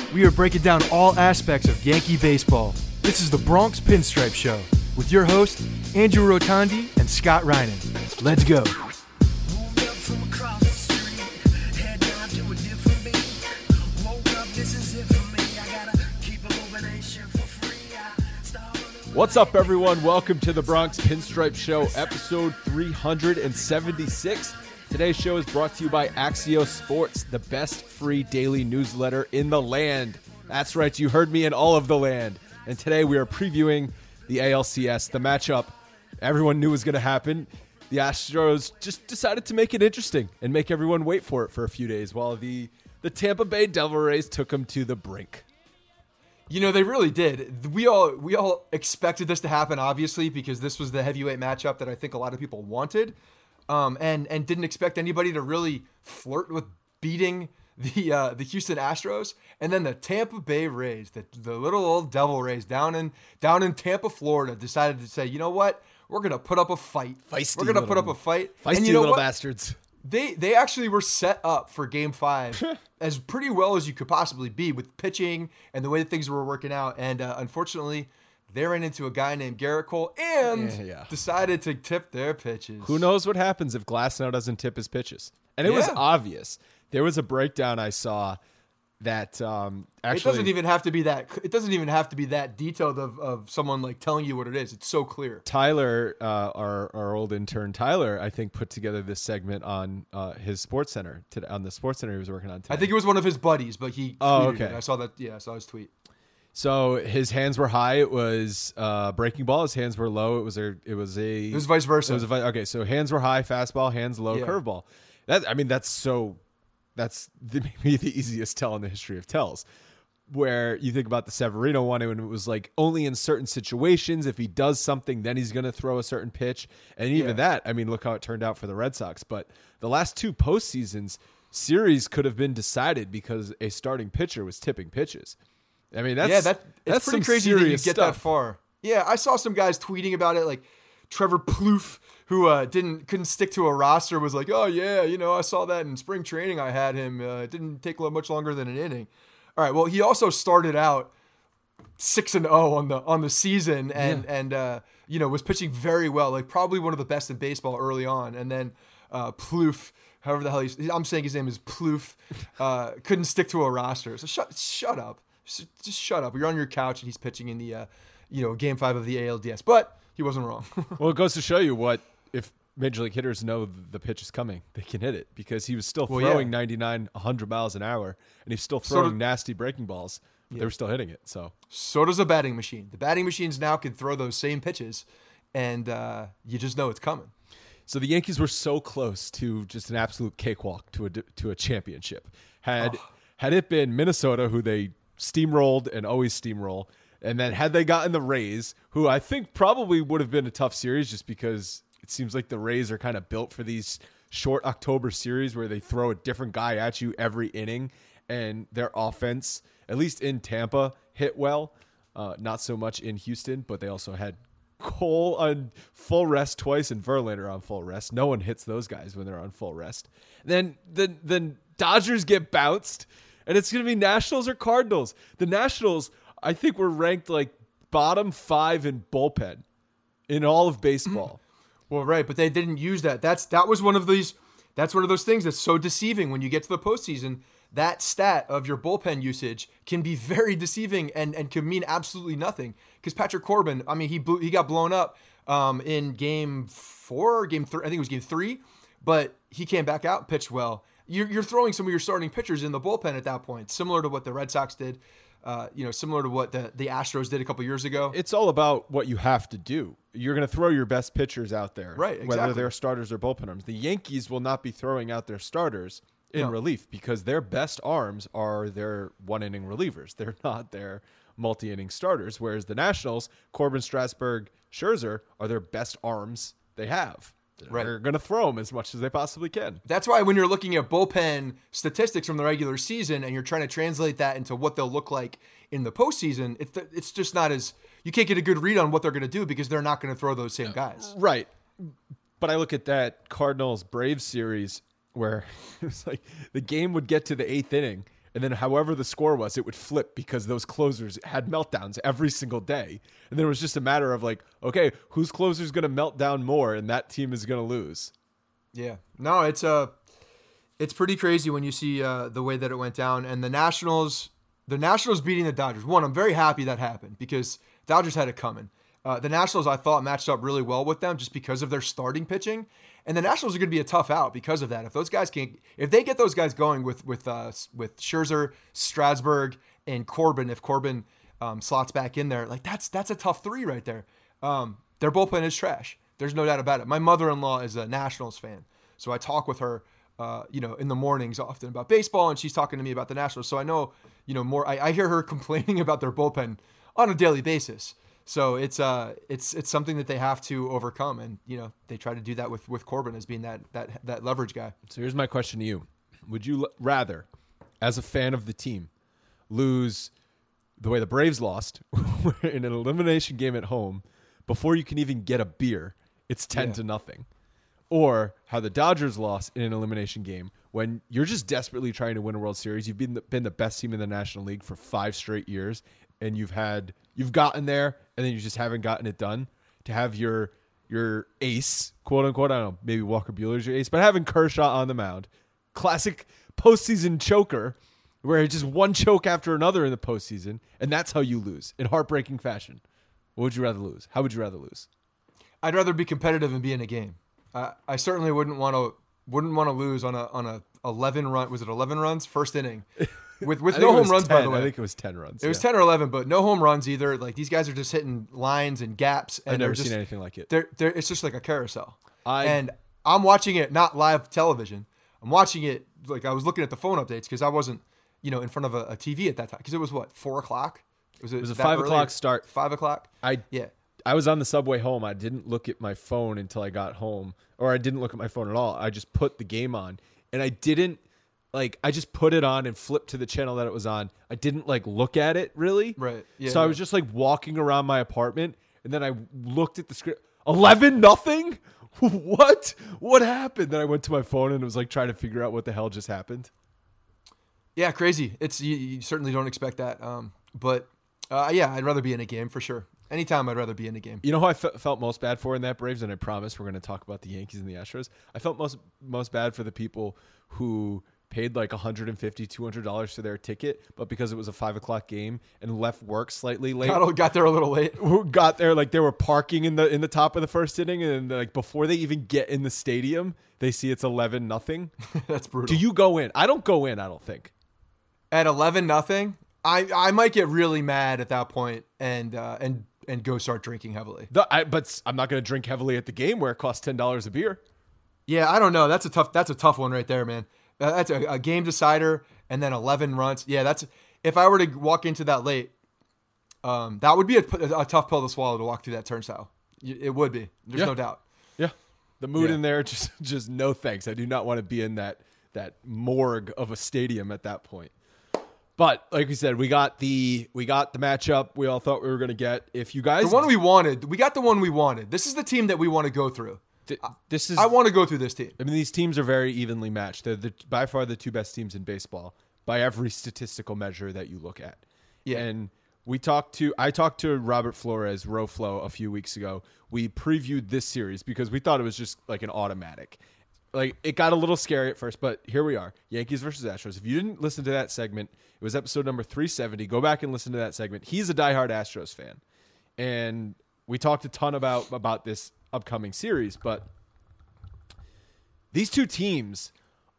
We are breaking down all aspects of Yankee baseball. This is the Bronx Pinstripe Show with your hosts, Andrew Rotondi and Scott Reinen. Let's go. What's up, everyone? Welcome to the Bronx Pinstripe Show, episode 376. Today's show is brought to you by Axios Sports, the best free daily newsletter in the land. That's right, you heard me, in all of the land. And today we are previewing the ALCS, the matchup everyone knew was going to happen. The Astros just decided to make it interesting and make everyone wait for it for a few days while the Tampa Bay Devil Rays took them to the brink. You know, they really did. We all expected this to happen, obviously, because this was the heavyweight matchup that I think a lot of people wanted, and didn't expect anybody to really flirt with beating the Houston Astros. And then the Tampa Bay Rays, the little old Devil Rays down in Tampa, Florida, decided to say, you know what? We're gonna put up a fight. Feisty We're gonna put up a fight. Feisty and you know little what? bastards. They actually were set up for Game 5 as pretty well as you could possibly be with pitching and the way that things were working out. And unfortunately, they ran into a guy named Garrett Cole and decided to tip their pitches. Who knows what happens if Glasnow doesn't tip his pitches? And it was obvious. There was a breakdown I saw that actually it doesn't even have to be that. It doesn't even have to be that detailed of someone like telling you what it is. It's so clear. Tyler, our old intern Tyler, I think put together this segment on his Sports Center on the Sports Center he was working on today. I think it was one of his buddies, but he tweeted it. I saw that. Yeah, I saw his tweet. So his hands were high. It was breaking ball. His hands were low. It was vice versa. Okay, so hands were high, fastball. Hands low, curveball. That's maybe the easiest tell in the history of tells, where you think about the Severino one, and it was like only in certain situations, if he does something, then he's going to throw a certain pitch. And even that, I mean, look how it turned out for the Red Sox. But the last two postseasons, series could have been decided because a starting pitcher was tipping pitches. I mean, that's pretty crazy that you get that far. Yeah, I saw some guys tweeting about it, like Trevor Plouffe, who couldn't stick to a roster, was like, oh yeah, I saw that in spring training. I had him. It didn't take much longer than an inning. All right. Well, he also started out 6-0 on the season, and was pitching very well, like probably one of the best in baseball early on. And then Plouffe, however the hell I'm saying his name is Plouffe, couldn't stick to a roster. So shut up. Just shut up. You're on your couch and he's pitching in the Game 5 of the ALDS, but he wasn't wrong. Well, it goes to show you what, if Major League hitters know the pitch is coming, they can hit it, because he was still throwing 99, 100 miles an hour, and he's still throwing nasty breaking balls. But they were still hitting it. So does a batting machine. The batting machines now can throw those same pitches, and you just know it's coming. So the Yankees were so close to just an absolute cakewalk to a championship. Had it been Minnesota, who they steamrolled and always steamroll, and then had they gotten the Rays, who I think probably would have been a tough series, just because it seems like the Rays are kind of built for these short October series where they throw a different guy at you every inning, and their offense, at least in Tampa, hit well. Not so much in Houston, but they also had Cole on full rest twice and Verlander on full rest. No one hits those guys when they're on full rest. Then Dodgers get bounced, and it's going to be Nationals or Cardinals. The Nationals, I think, were ranked like bottom 5 in bullpen in all of baseball. Well, right, but they didn't use that. That's one of those things that's so deceiving when you get to the postseason. That stat of your bullpen usage can be very deceiving and can mean absolutely nothing. Because Patrick Corbin, I mean, he got blown up in Game 4 or Game 3. I think it was Game 3, but he came back out and pitched well. You're throwing some of your starting pitchers in the bullpen at that point, similar to what the Red Sox did. Similar to what the Astros did a couple years ago. It's all about what you have to do. You're going to throw your best pitchers out there, right? Exactly. Whether they're starters or bullpen arms. The Yankees will not be throwing out their starters in relief, because their best arms are their one-inning relievers. They're not their multi-inning starters, whereas the Nationals, Corbin, Strasburg, Scherzer, are their best arms they have. They're going to throw them as much as they possibly can. That's why when you're looking at bullpen statistics from the regular season and you're trying to translate that into what they'll look like in the postseason, it's just not as – you can't get a good read on what they're going to do because they're not going to throw those same guys. Right. But I look at that Cardinals-Braves series where it's like the game would get to the 8th inning And then however the score was, it would flip because those closers had meltdowns every single day. And then it was just a matter of like, okay, whose closer is going to melt down more and that team is going to lose. Yeah. No, it's pretty crazy when you see the way that it went down. And the Nationals beating the Dodgers. One, I'm very happy that happened because Dodgers had it coming. The Nationals, I thought, matched up really well with them just because of their starting pitching. And the Nationals are going to be a tough out because of that. If they get those guys going with Scherzer, Strasburg, and Corbin, if Corbin slots back in there, like that's a tough three right there. Their bullpen is trash. There's no doubt about it. My mother-in-law is a Nationals fan, so I talk with her, in the mornings often about baseball, and she's talking to me about the Nationals. So I know, more. I hear her complaining about their bullpen on a daily basis. So it's something that they have to overcome, and they try to do that with Corbin as being that leverage guy. So here's my question to you: would you rather, as a fan of the team, lose the way the Braves lost in an elimination game at home before you can even get a beer? It's 10-0, or how the Dodgers lost in an elimination game when you're just desperately trying to win a World Series. You've been the best team in the National League for 5 straight years, and you've gotten there, and then you just haven't gotten it done. To have your ace, quote unquote, I don't know, maybe Walker Buehler's your ace, but having Kershaw on the mound, classic postseason choker, where it's just one choke after another in the postseason, and that's how you lose in heartbreaking fashion. What would you rather lose? How would you rather lose? I'd rather be competitive and be in a game. I certainly wouldn't want to lose on a 11 run. Was it 11 runs first inning? With no home runs, 10. by the way. I think it was 10 runs. It was 10 or 11, but no home runs either. Like, these guys are just hitting lines and gaps. And I've never seen anything like it. It's just like a carousel. And I'm watching it, not live television. I'm watching it, like I was looking at the phone updates because I wasn't, in front of a TV at that time. Because it was what, 4 o'clock? It was a 5 o'clock start. 5 o'clock? I was on the subway home. I didn't look at my phone until I got home. Or I didn't look at my phone at all. I just put the game on. And I didn't, I just put it on and flipped to the channel that it was on. I didn't, look at it, really. Right. Yeah, so I was just, walking around my apartment. And then I looked at the script. 11-0? What? What happened? Then I went to my phone and it was, trying to figure out what the hell just happened. Yeah, crazy. It's you certainly don't expect that. But I'd rather be in a game for sure. Anytime I'd rather be in a game. You know who I felt most bad for in that Braves, and I promise we're going to talk about the Yankees and the Astros. I felt most bad for the people who paid $150, $200 for their ticket, but because it was a 5 o'clock game and left work slightly late. Got there a little late. Who got there they were parking in the top of the first inning, and then before they even get in the stadium, they see it's 11-0. That's brutal. Do you go in? I don't go in. I don't think. At 11-0, I might get really mad at that point and go start drinking heavily. But I'm not going to drink heavily at the game where it costs $10 a beer. Yeah, I don't know. That's a tough one right there, man. That's a game decider, and then 11 runs. Yeah, if I were to walk into that late, that would be a tough pill to swallow to walk through that turnstile. It would be. There's no doubt. Yeah, the mood in there just no thanks. I do not want to be in that morgue of a stadium at that point. But like we said, we got the matchup we all thought we were going to get. If you guys, the one we wanted, we got the one we wanted. This is the team that we want to go through. I want to go through this team. I mean, these teams are very evenly matched. They're by far the 2 best teams in baseball by every statistical measure that you look at. Yeah. And I talked to Robert Flores, RoFlo, a few weeks ago. We previewed this series because we thought it was just an automatic. It got a little scary at first, but here we are. Yankees versus Astros. If you didn't listen to that segment, it was episode number 370. Go back and listen to that segment. He's a diehard Astros fan. And we talked a ton about this upcoming series, but these 2 teams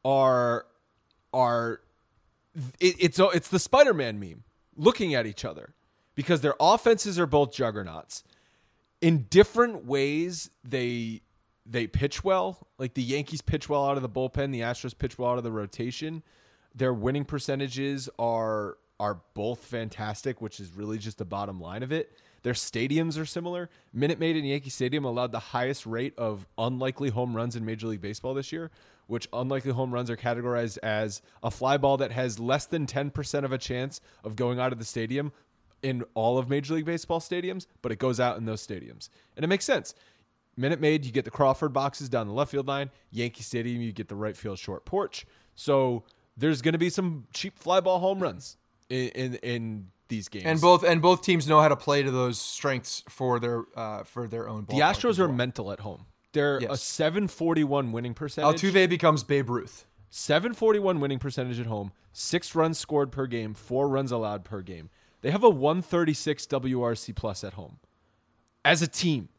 it's the Spider-Man meme, looking at each other, because their offenses are both juggernauts. In different ways, they pitch well. The Yankees pitch well out of the bullpen. The Astros pitch well out of the rotation. Their winning percentages are both fantastic, which is really just the bottom line of it. Their stadiums are similar. Minute Maid and Yankee Stadium allowed the highest rate of unlikely home runs in Major League Baseball this year, which unlikely home runs are categorized as a fly ball that has less than 10% of a chance of going out of the stadium in all of Major League Baseball stadiums, but it goes out in those stadiums. And it makes sense. Minute Maid, you get the Crawford boxes down the left field line. Yankee Stadium, you get the right field short porch. So there's going to be some cheap fly ball home runs in these games. And both teams know how to play to those strengths for their own ball. The Astros are mental at home. They're a 741 winning percentage. Altuve becomes Babe Ruth. 741 winning percentage at home, 6 runs scored per game, 4 runs allowed per game. They have a 136 WRC plus at home. As a team.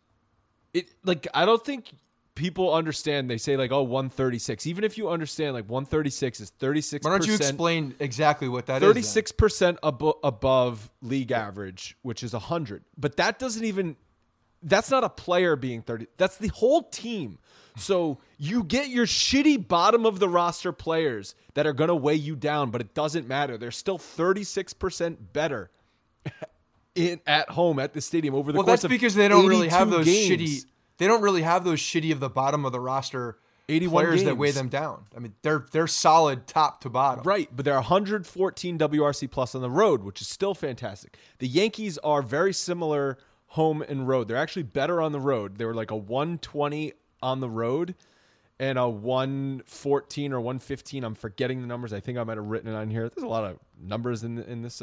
I don't think people understand. They say 136. Even if you understand 136 is 36%. Why don't you explain exactly what that is? 36% above league average, which is 100. But that doesn't even, that's not a player being 30. That's the whole team. So you get your shitty bottom of the roster players that are going to weigh you down, but it doesn't matter. They're still 36% better at home at the stadium over the course of 82 games. Well, that's because they don't really have those shitty. They don't really have those shitty of the bottom of the roster 81 players that weigh them down. I mean, they're solid top to bottom. Right, but they're 114 WRC plus on the road, which is still fantastic. The Yankees are very similar home and road. They're actually better on the road. They were like a 120 on the road and a 114 or 115. I'm forgetting the numbers. I think I might have written it on here. There's a lot of numbers in this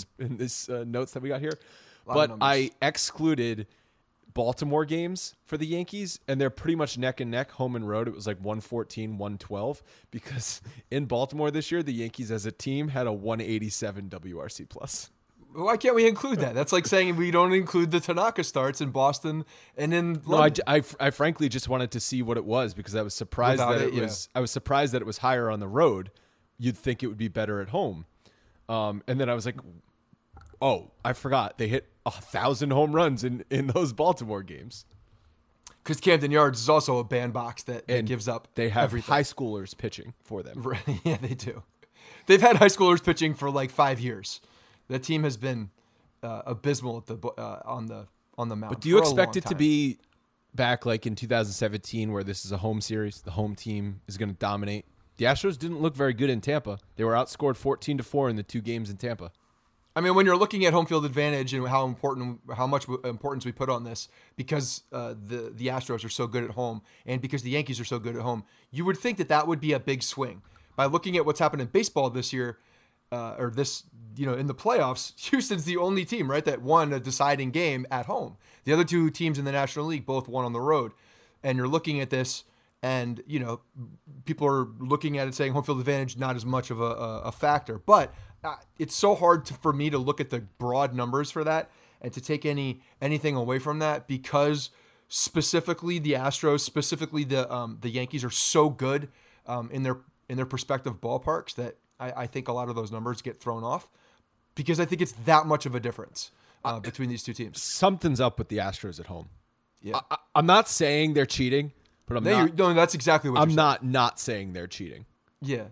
notes that we got here. But I excluded Baltimore games for the Yankees, and they're pretty much neck and neck home and road. It was like 114, 112, because in Baltimore this year, the Yankees as a team had a 187 WRC plus. Why can't we include that? That's like saying we don't include the Tanaka starts in Boston and in London. No, I frankly just wanted to see what it was because I was surprised I was surprised that it was higher on the road. You'd think it would be better at home. And then I was like, oh, I forgot. They hit 1,000 home runs in those Baltimore games. Because Camden Yards is also a bandbox that gives up They have everything. high schoolers pitching for them. Right. Yeah, they do. They've had high schoolers pitching for like 5 years. The team has been abysmal at on the mound. But do you expect it to be back like in 2017 where this is a home series? The home team is going to dominate. The Astros didn't look very good in Tampa. They were outscored 14-4 in the 2 games in Tampa. I mean, when you're looking at home field advantage and how much importance we put on this, because the Astros are so good at home and because the Yankees are so good at home, you would think that would be a big swing. By looking at what's happened in baseball this year, in the playoffs, Houston's the only team, right, that won a deciding game at home. The other 2 teams in the National League both won on the road. And you're looking at this, and people are looking at it saying home field advantage not as much of a factor, but it's so hard for me to look at the broad numbers for that and to take anything away from that, because specifically the Astros, specifically the Yankees are so good in their respective ballparks that I think a lot of those numbers get thrown off, because I think it's that much of a difference between these 2 teams. Something's up with the Astros at home. Yeah, I'm not saying they're cheating, but that's exactly what I'm not saying they're cheating. Yeah.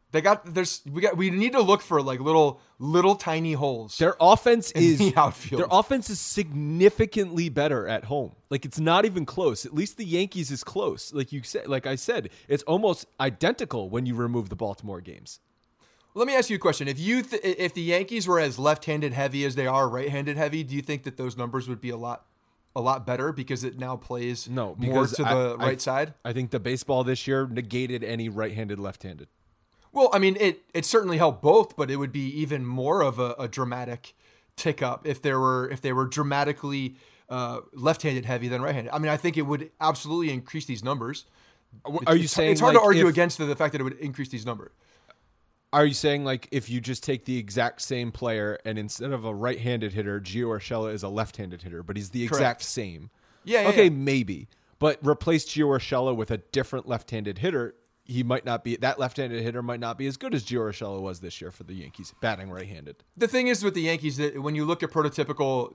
We need to look for like little tiny holes. Their offense in the outfield. Their offense is significantly better at home. Like, it's not even close. At least the Yankees is close. Like I said, it's almost identical when you remove the Baltimore games. Let me ask you a question. If the Yankees were as left-handed heavy as they are right-handed heavy, do you think that those numbers would be a lot better because it now plays more to the right side? I think the baseball this year negated any right-handed, left-handed. Well, I mean, it certainly helped both, but it would be even more of a dramatic tick up if they were dramatically left-handed heavy than right-handed. I mean, I think it would absolutely increase these numbers. Are you saying it's hard to argue against the fact that it would increase these numbers? Are you saying like if you just take the exact same player and instead of a right-handed hitter, Gio Urshela is a left-handed hitter, but he's the exact same? Yeah. Okay, maybe. But replace Gio Urshela with a different left-handed hitter, that left-handed hitter might not be as good as Gio Urshela was this year for the Yankees, batting right-handed. The thing is with the Yankees that when you look at prototypical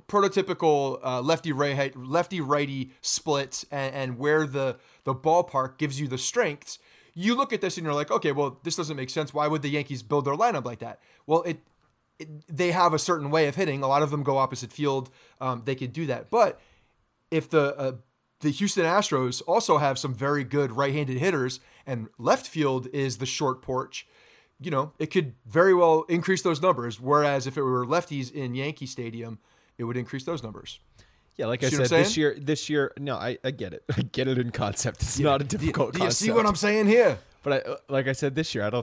lefty-righty splits and where the ballpark gives you the strengths, you look at this and you're like, okay, well, this doesn't make sense. Why would the Yankees build their lineup like that? Well, they have a certain way of hitting. A lot of them go opposite field. They could do that. But if the Houston Astros also have some very good right-handed hitters and left field is the short porch, it could very well increase those numbers. Whereas if it were lefties in Yankee Stadium, it would increase those numbers. Yeah, like I said, this year, no, I get it. I get it in concept. It's not a difficult concept. Do you see what I'm saying here? But like I said, this year, I don't think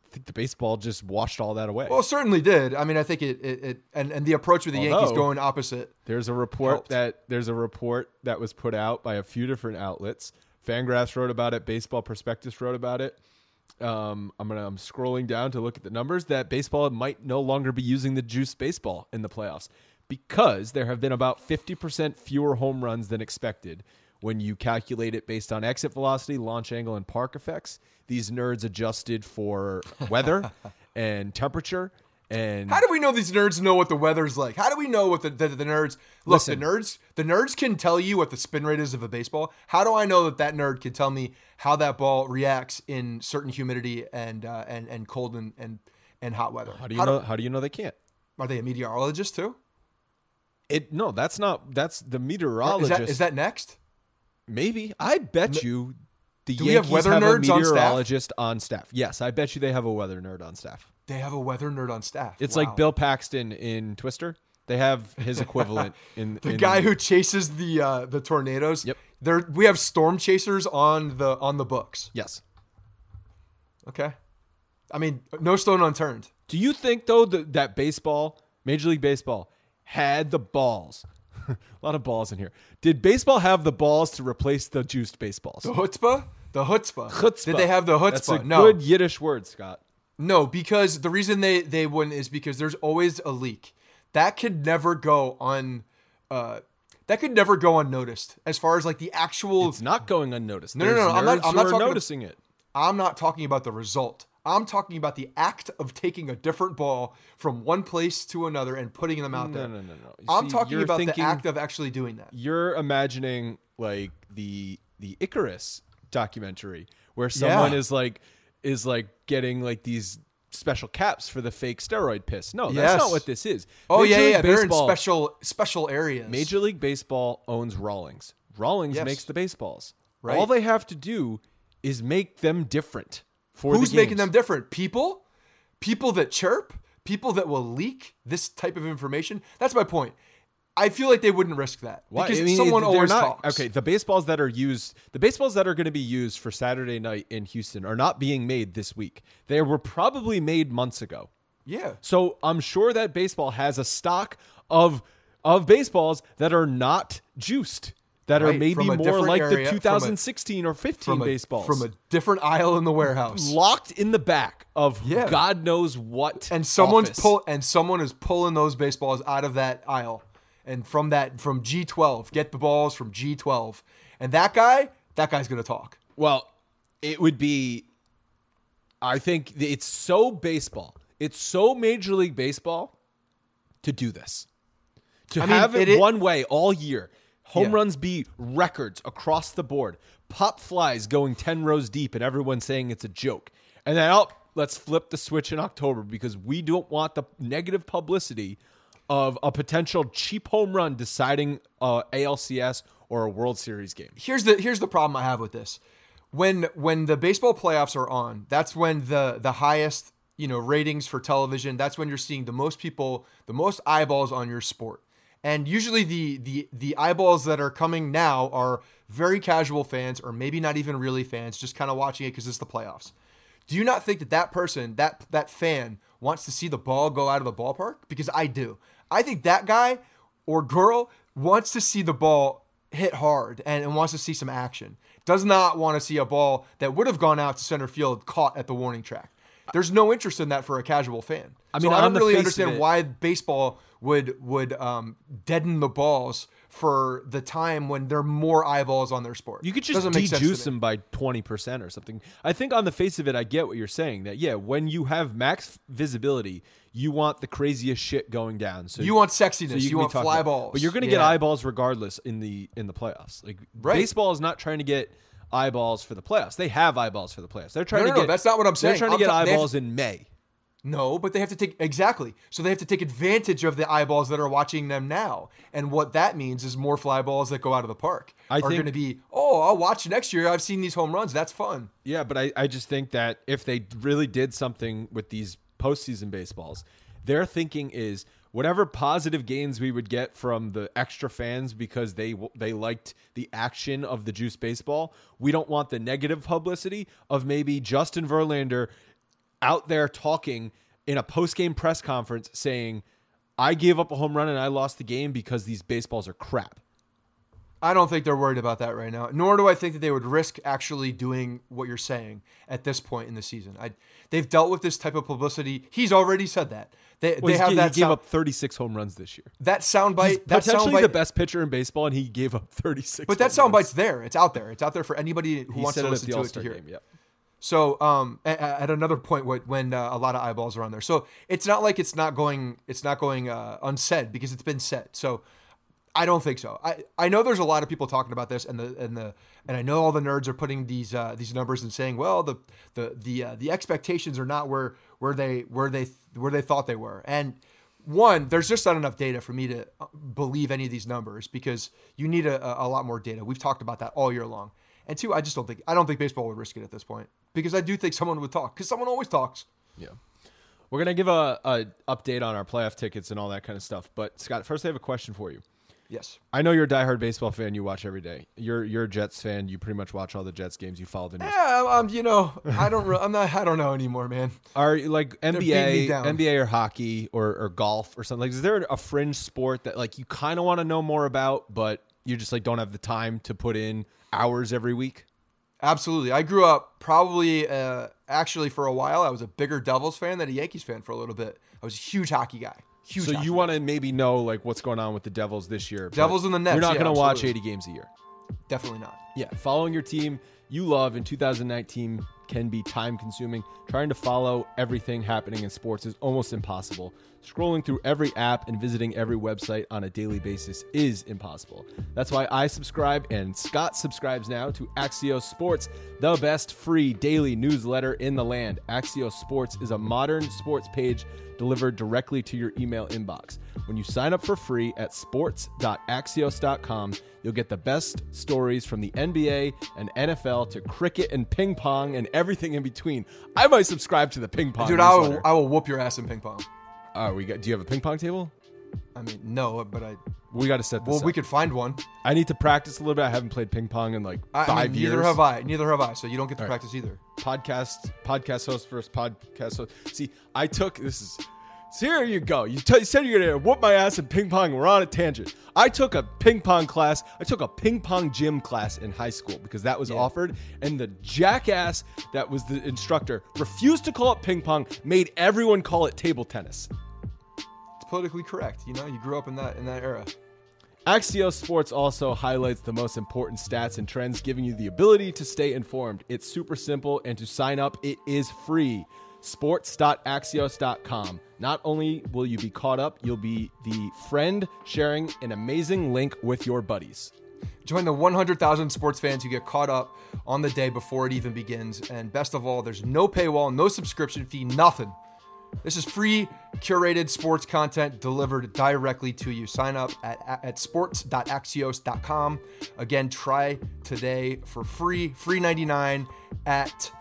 think the baseball just washed all that away. Well, it certainly did. I mean, I think it and the approach with the Yankees going opposite. There's a report that was put out by a few different outlets. Fangraphs wrote about it. Baseball Prospectus wrote about it. I'm scrolling down to look at the numbers that baseball might no longer be using the juiced baseball in the playoffs because there have been about 50% fewer home runs than expected. When you calculate it based on exit velocity, launch angle, and park effects, these nerds adjusted for weather and temperature. And how do we know these nerds know what the weather's like? How do we know what the nerds look? Listen, the nerds can tell you what the spin rate is of a baseball. How do I know that nerd can tell me how that ball reacts in certain humidity and cold and hot weather? How do you know they can't? Are they a meteorologist too? No, that's the meteorologist. Is that next? Maybe. I bet you the Do Yankees we have weather have nerds a meteorologist on staff. Yes, I bet you they have a weather nerd on staff. They have a weather nerd on staff. It's like Bill Paxton in Twister. They have his equivalent in the guy who chases the tornadoes. Yep. We have storm chasers on the books. Yes. Okay. I mean, no stone unturned. Do you think though that baseball, Major League Baseball, had the balls? A lot of balls in here. Did baseball have the balls to replace the juiced baseballs? The chutzpah? The chutzpah. Chutzpah. Did they have the chutzpah? That's a good Yiddish word, Scott. No, because the reason they wouldn't is because there's always a leak. That could never go unnoticed as far as like the actual. It's not going unnoticed. No. I'm not noticing it. I'm not talking about the result. I'm talking about the act of taking a different ball from one place to another and putting them out there. No. I'm talking about the act of actually doing that. You're imagining like the Icarus documentary where someone is like getting like these special caps for the fake steroid piss. No, that's not what this is. Oh, yeah. They're in special areas. Major League Baseball owns Rawlings. Rawlings makes the baseballs. Right. All they have to do is make them different. Who's making them different? People that chirp, people that will leak this type of information. That's my point. I feel like they wouldn't risk that. Why? Because someone always talks. Okay, the baseballs that are going to be used for Saturday night in Houston are not being made this week. They were probably made months ago. Yeah. So I'm sure that baseball has a stock of baseballs that are not juiced. That are maybe more like the 2016 or 15 baseballs. From a different aisle in the warehouse. Locked in the back of God knows what. And someone is pulling those baseballs out of that aisle. And from G12. Get the balls from G12. And that guy's going to talk. Well, it would be, I think it's so baseball. It's so Major League Baseball to do this. To have it one way all year. Home runs be records across the board. Pop flies going 10 rows deep and everyone saying it's a joke. And then, let's flip the switch in October because we don't want the negative publicity of a potential cheap home run deciding a ALCS or a World Series game. Here's the problem I have with this. When the baseball playoffs are on, that's when the highest, ratings for television, that's when you're seeing the most people, the most eyeballs on your sport. And usually the eyeballs that are coming now are very casual fans or maybe not even really fans, just kind of watching it because it's the playoffs. Do you not think that person, that fan wants to see the ball go out of the ballpark? Because I do. I think that guy or girl wants to see the ball hit hard and wants to see some action. Does not want to see a ball that would have gone out to center field caught at the warning track. There's no interest in that for a casual fan. I mean, I don't really understand why baseball would deaden the balls for the time when there are more eyeballs on their sport. You could just de-juice them by 20% or something. I think on the face of it, I get what you're saying. That, when you have max visibility, you want the craziest shit going down. So you want sexiness. So you want fly balls. But you're going to get eyeballs regardless in the playoffs. Like baseball is not trying to get eyeballs for the playoffs. They have eyeballs for the playoffs. They're trying to get. That's not what I'm saying. They're trying to get eyeballs in May. No, but they have to take So they have to take advantage of the eyeballs that are watching them now, and what that means is more fly balls that go out of the park are going to be. Oh, I'll watch next year. I've seen these home runs. That's fun. Yeah, but I just think that if they really did something with these postseason baseballs, their thinking is whatever positive gains we would get from the extra fans because they liked the action of the juice baseball. We don't want the negative publicity of maybe Justin Verlander out there talking in a post-game press conference saying, I gave up a home run and I lost the game because these baseballs are crap. I don't think they're worried about that right now, nor do I think that they would risk actually doing what you're saying at this point in the season. They've dealt with this type of publicity. He's already said that. They have that. He gave up 36 home runs this year. That soundbite, potentially the best pitcher in baseball, and he gave up 36. But that soundbite's there. It's out there. It's out there for anybody who wants to listen to it to hear. Yep. So at another point when a lot of eyeballs are on there, so it's not like it's not going unsaid because it's been said. So I don't think so. I know there's a lot of people talking about this, and I know all the nerds are putting these numbers and saying, well, the expectations are not where they thought they were. And one, there's just not enough data for me to believe any of these numbers because you need a lot more data. We've talked about that all year long. And two, I don't think baseball would risk it at this point because I do think someone would talk because someone always talks. Yeah. We're going to give a update on our playoff tickets and all that kind of stuff. But Scott, first I have a question for you. Yes. I know you're a diehard baseball fan. You watch every day. You're a Jets fan. You pretty much watch all the Jets games. You follow the news. Yeah, I don't know anymore, man. Are you like NBA or hockey or golf or something? Like, is there a fringe sport that like you kind of want to know more about, but you just like don't have the time to put in hours every week? Absolutely. I grew up probably actually for a while. I was a bigger Devils fan than a Yankees fan for a little bit. I was a huge hockey guy. So you want to maybe know like what's going on with the Devils this year. Devils and the Nets. You're not going to watch 80 games a year. Definitely not. Yeah, following your team you love in 2019 can be time consuming. Trying to follow everything happening in sports is almost impossible. Scrolling through every app and visiting every website on a daily basis is impossible. That's why I subscribe and Scott subscribes now to Axios Sports, the best free daily newsletter in the land. Axios Sports is a modern sports page delivered directly to your email inbox. When you sign up for free at sports.axios.com, you'll get the best stories from the NBA and NFL to cricket and ping pong and everything in between. I might subscribe to the ping pong. Dude, I will whoop your ass in ping pong. Do you have a ping pong table? I mean, no, but we got to set this up. Well, we could find one. I need to practice a little bit. I haven't played ping pong in like 5 years. Neither have I. So you don't get to practice either. Podcast host versus podcast host. See, I took this is. So here you go. You said you're going to whoop my ass in ping pong. We're on a tangent. I took a ping pong class. I took a ping pong gym class in high school because that was offered. And the jackass that was the instructor refused to call it ping pong, made everyone call it table tennis. It's politically correct. You know, you grew up in that era. Axios Sports also highlights the most important stats and trends, giving you the ability to stay informed. It's super simple, and to sign up, it is free. Sports.axios.com. Not only will you be caught up, you'll be the friend sharing an amazing link with your buddies. Join the 100,000 sports fans who get caught up on the day before it even begins. And best of all, there's no paywall, no subscription fee, nothing. This is free, curated sports content delivered directly to you. Sign up at sports.axios.com. Again, try today for free 99 at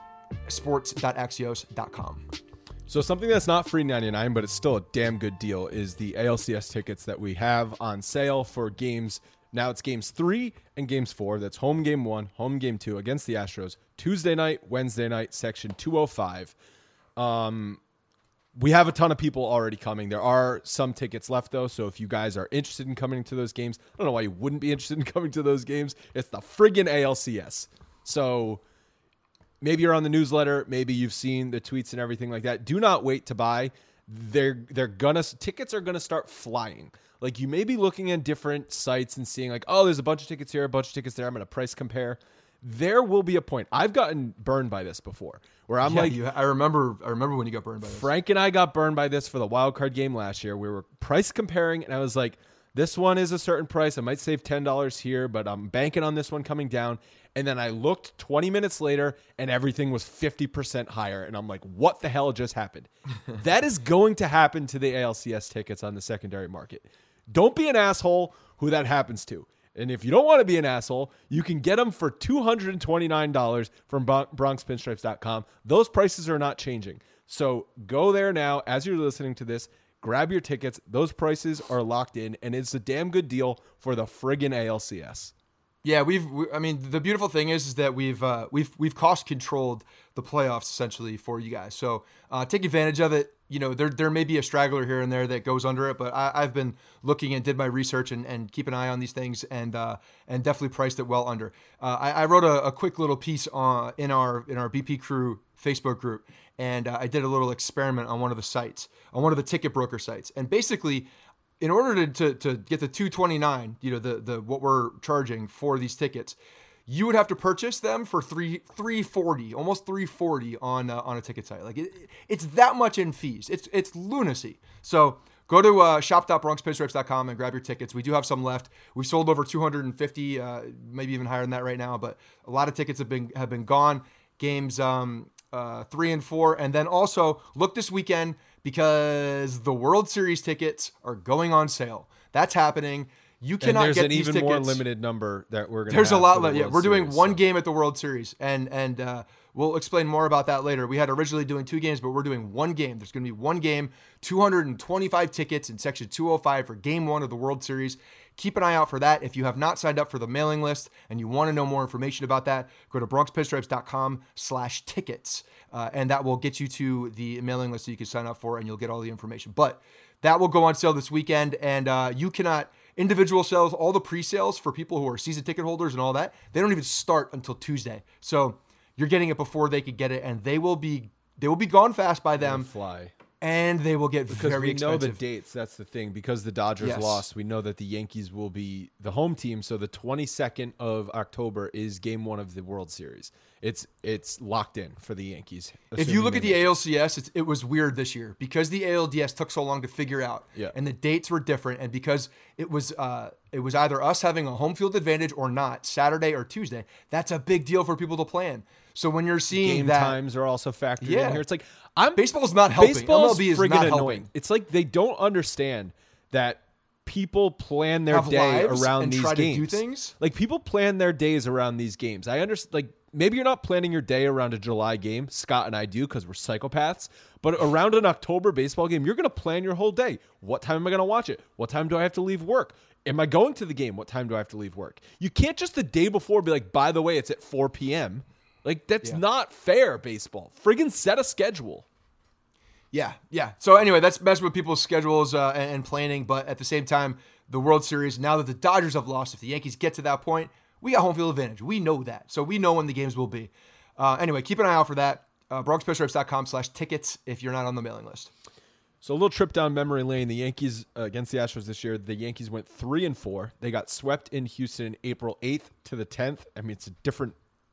sports.axios.com. So something that's not free 99, but it's still a damn good deal, is the ALCS tickets that we have on sale for games. Now it's games 3 and games 4. That's home game 1, home game 2 against the Astros. Tuesday night, Wednesday night, section 205. We have a ton of people already coming. There are some tickets left, though, so if you guys are interested in coming to those games, I don't know why you wouldn't be interested in coming to those games. It's the friggin' ALCS. So maybe you're on the newsletter. Maybe you've seen the tweets and everything like that. Do not wait to buy. Tickets are gonna start flying. Like, you may be looking at different sites and seeing like, oh, there's a bunch of tickets here, a bunch of tickets there. I'm gonna price compare. There will be a point. I've gotten burned by this before, where I'm I remember when you got burned by this. Frank and I got burned by this for the wild card game last year. We were price comparing, and I was like, this one is a certain price. I might save $10 here, but I'm banking on this one coming down. And then I looked 20 minutes later, and everything was 50% higher. And I'm like, what the hell just happened? That is going to happen to the ALCS tickets on the secondary market. Don't be an asshole who that happens to. And if you don't want to be an asshole, you can get them for $229 from BronxPinstripes.com. Those prices are not changing. So go there now as you're listening to this. Grab your tickets. Those prices are locked in, and it's a damn good deal for the friggin' ALCS. Yeah, I mean, the beautiful thing is that we've cost controlled the playoffs essentially for you guys. So take advantage of it. You know, there may be a straggler here and there that goes under it, but I've been looking and did my research and keep an eye on these things and definitely priced it well under. I wrote a quick little piece in our BP Crew Facebook group, and I did a little experiment on one of the sites, on one of the ticket broker sites, and basically, in order to get the $229, you know, the what we're charging for these tickets, you would have to purchase them for $340, almost $340 on a ticket site. Like it's that much in fees. It's lunacy. So go to shop.bronxpinstripes.com and grab your tickets. We do have some left. We've sold over 250, maybe even higher than that right now. But a lot of tickets have been gone. Games 3 and 4, and then also look this weekend, because the World Series tickets are going on sale. That's happening. You cannot get these tickets. There's an even more limited number that we're going to have. There's a lot left. Yeah, we're doing one game at the World Series, and we'll explain more about that later. We had originally doing 2 games, but we're doing one game. There's going to be one game, 225 tickets in section 205 for game 1 of the World Series. Keep an eye out for that. If you have not signed up for the mailing list and you want to know more information about that, go to bronxpinstripes.com/tickets. And that will get you to the mailing list that you can sign up for, and you'll get all the information. But that will go on sale this weekend, and you cannot, individual sales, all the pre-sales for people who are season ticket holders and all that, they don't even start until Tuesday. So you're getting it before they could get it, and they will be gone fast by them. Fly. And they will get because very expensive. Because we know the dates. That's the thing. Because the Dodgers lost, we know that the Yankees will be the home team. So the 22nd of October is game 1 of the World Series. It's locked in for the Yankees. If you look at the ALCS, it was weird this year because the ALDS took so long to figure out, and the dates were different, and because it was either us having a home field advantage or not, Saturday or Tuesday. That's a big deal for people to plan. So when you're seeing game that, times are also factored in here. It's like baseball's not helping. Baseball's MLB is friggin' not annoying. helping. It's like they don't understand that people plan their day around these games. To do things? Like people plan their days around these games. I understand. Like maybe you're not planning your day around a July game. Scott and I do because we're psychopaths. But around an October baseball game, you're going to plan your whole day. What time am I going to watch it? What time do I have to leave work? Am I going to the game? What time do I have to leave work? You can't just the day before be like, by the way, it's at 4 p.m. Like, that's not fair, baseball. Friggin' set a schedule. Yeah. So anyway, that's messing with people's schedules and planning. But at the same time, the World Series, now that the Dodgers have lost, if the Yankees get to that point, we got home field advantage. We know that. So we know when the games will be. Anyway, keep an eye out for that. BronxPinstripes.com/tickets if you're not on the mailing list. So a little trip down memory lane. The Yankees against the Astros this year, the Yankees went 3-4. They got swept in Houston April 8th to the 10th. I mean, it's different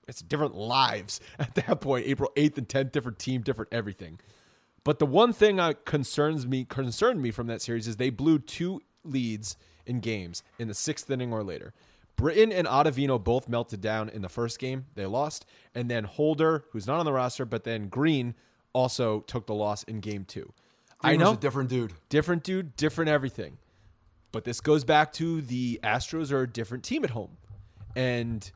lives at that point. April 8th and 10th, different team, different everything. But the one thing that concerned me from that series is they blew 2 leads in games in the 6th inning or later. Britton and Ottavino both melted down in the first game. They lost. And then Holder, who's not on the roster, but then Green also took the loss in game 2. Green was a different dude. Different dude, different everything. But this goes back to the Astros are a different team at home. And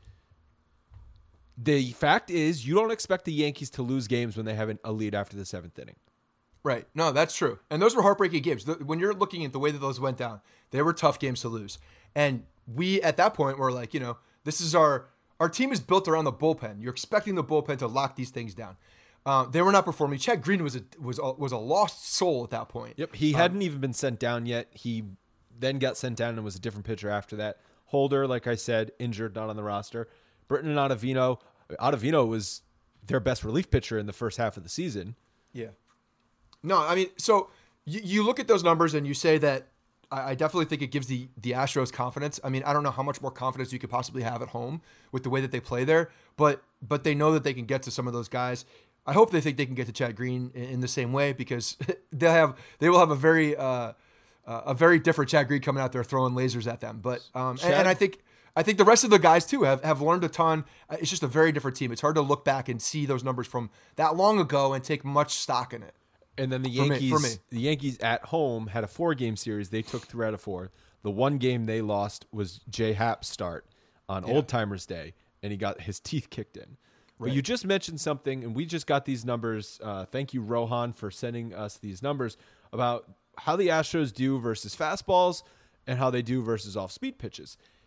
the fact is, you don't expect the Yankees to lose games when they have a lead after the 7th inning. Right. No, that's true. And those were heartbreaking games. When you're looking at the way that those went down, they were tough games to lose. And we, at that point, were like, this is our team is built around the bullpen. You're expecting the bullpen to lock these things down. They were not performing. Chad Green was a lost soul at that point. Yep. He hadn't even been sent down yet. He then got sent down and was a different pitcher after that. Holder, like I said, injured, not on the roster. Britton and Ottavino. Ottavino was their best relief pitcher in the first half of the season. Yeah. No, I mean, so you look at those numbers and you say that I definitely think it gives the Astros confidence. I mean, I don't know how much more confidence you could possibly have at home with the way that they play there, but they know that they can get to some of those guys. I hope they think they can get to Chad Green in the same way because they will have a very different Chad Green coming out there throwing lasers at them. But and I think the rest of the guys too have learned a ton. It's just a very different team. It's hard to look back and see those numbers from that long ago and take much stock in it. And then the Yankees at home had a 4-game series. They took 3 out of 4. The one game they lost was Jay Happ's start on Old Timers Day, and he got his teeth kicked in. Right. But you just mentioned something, and we just got these numbers. Thank you, Rohan, for sending us these numbers about how the Astros do versus fastballs and how they do versus off-speed pitches.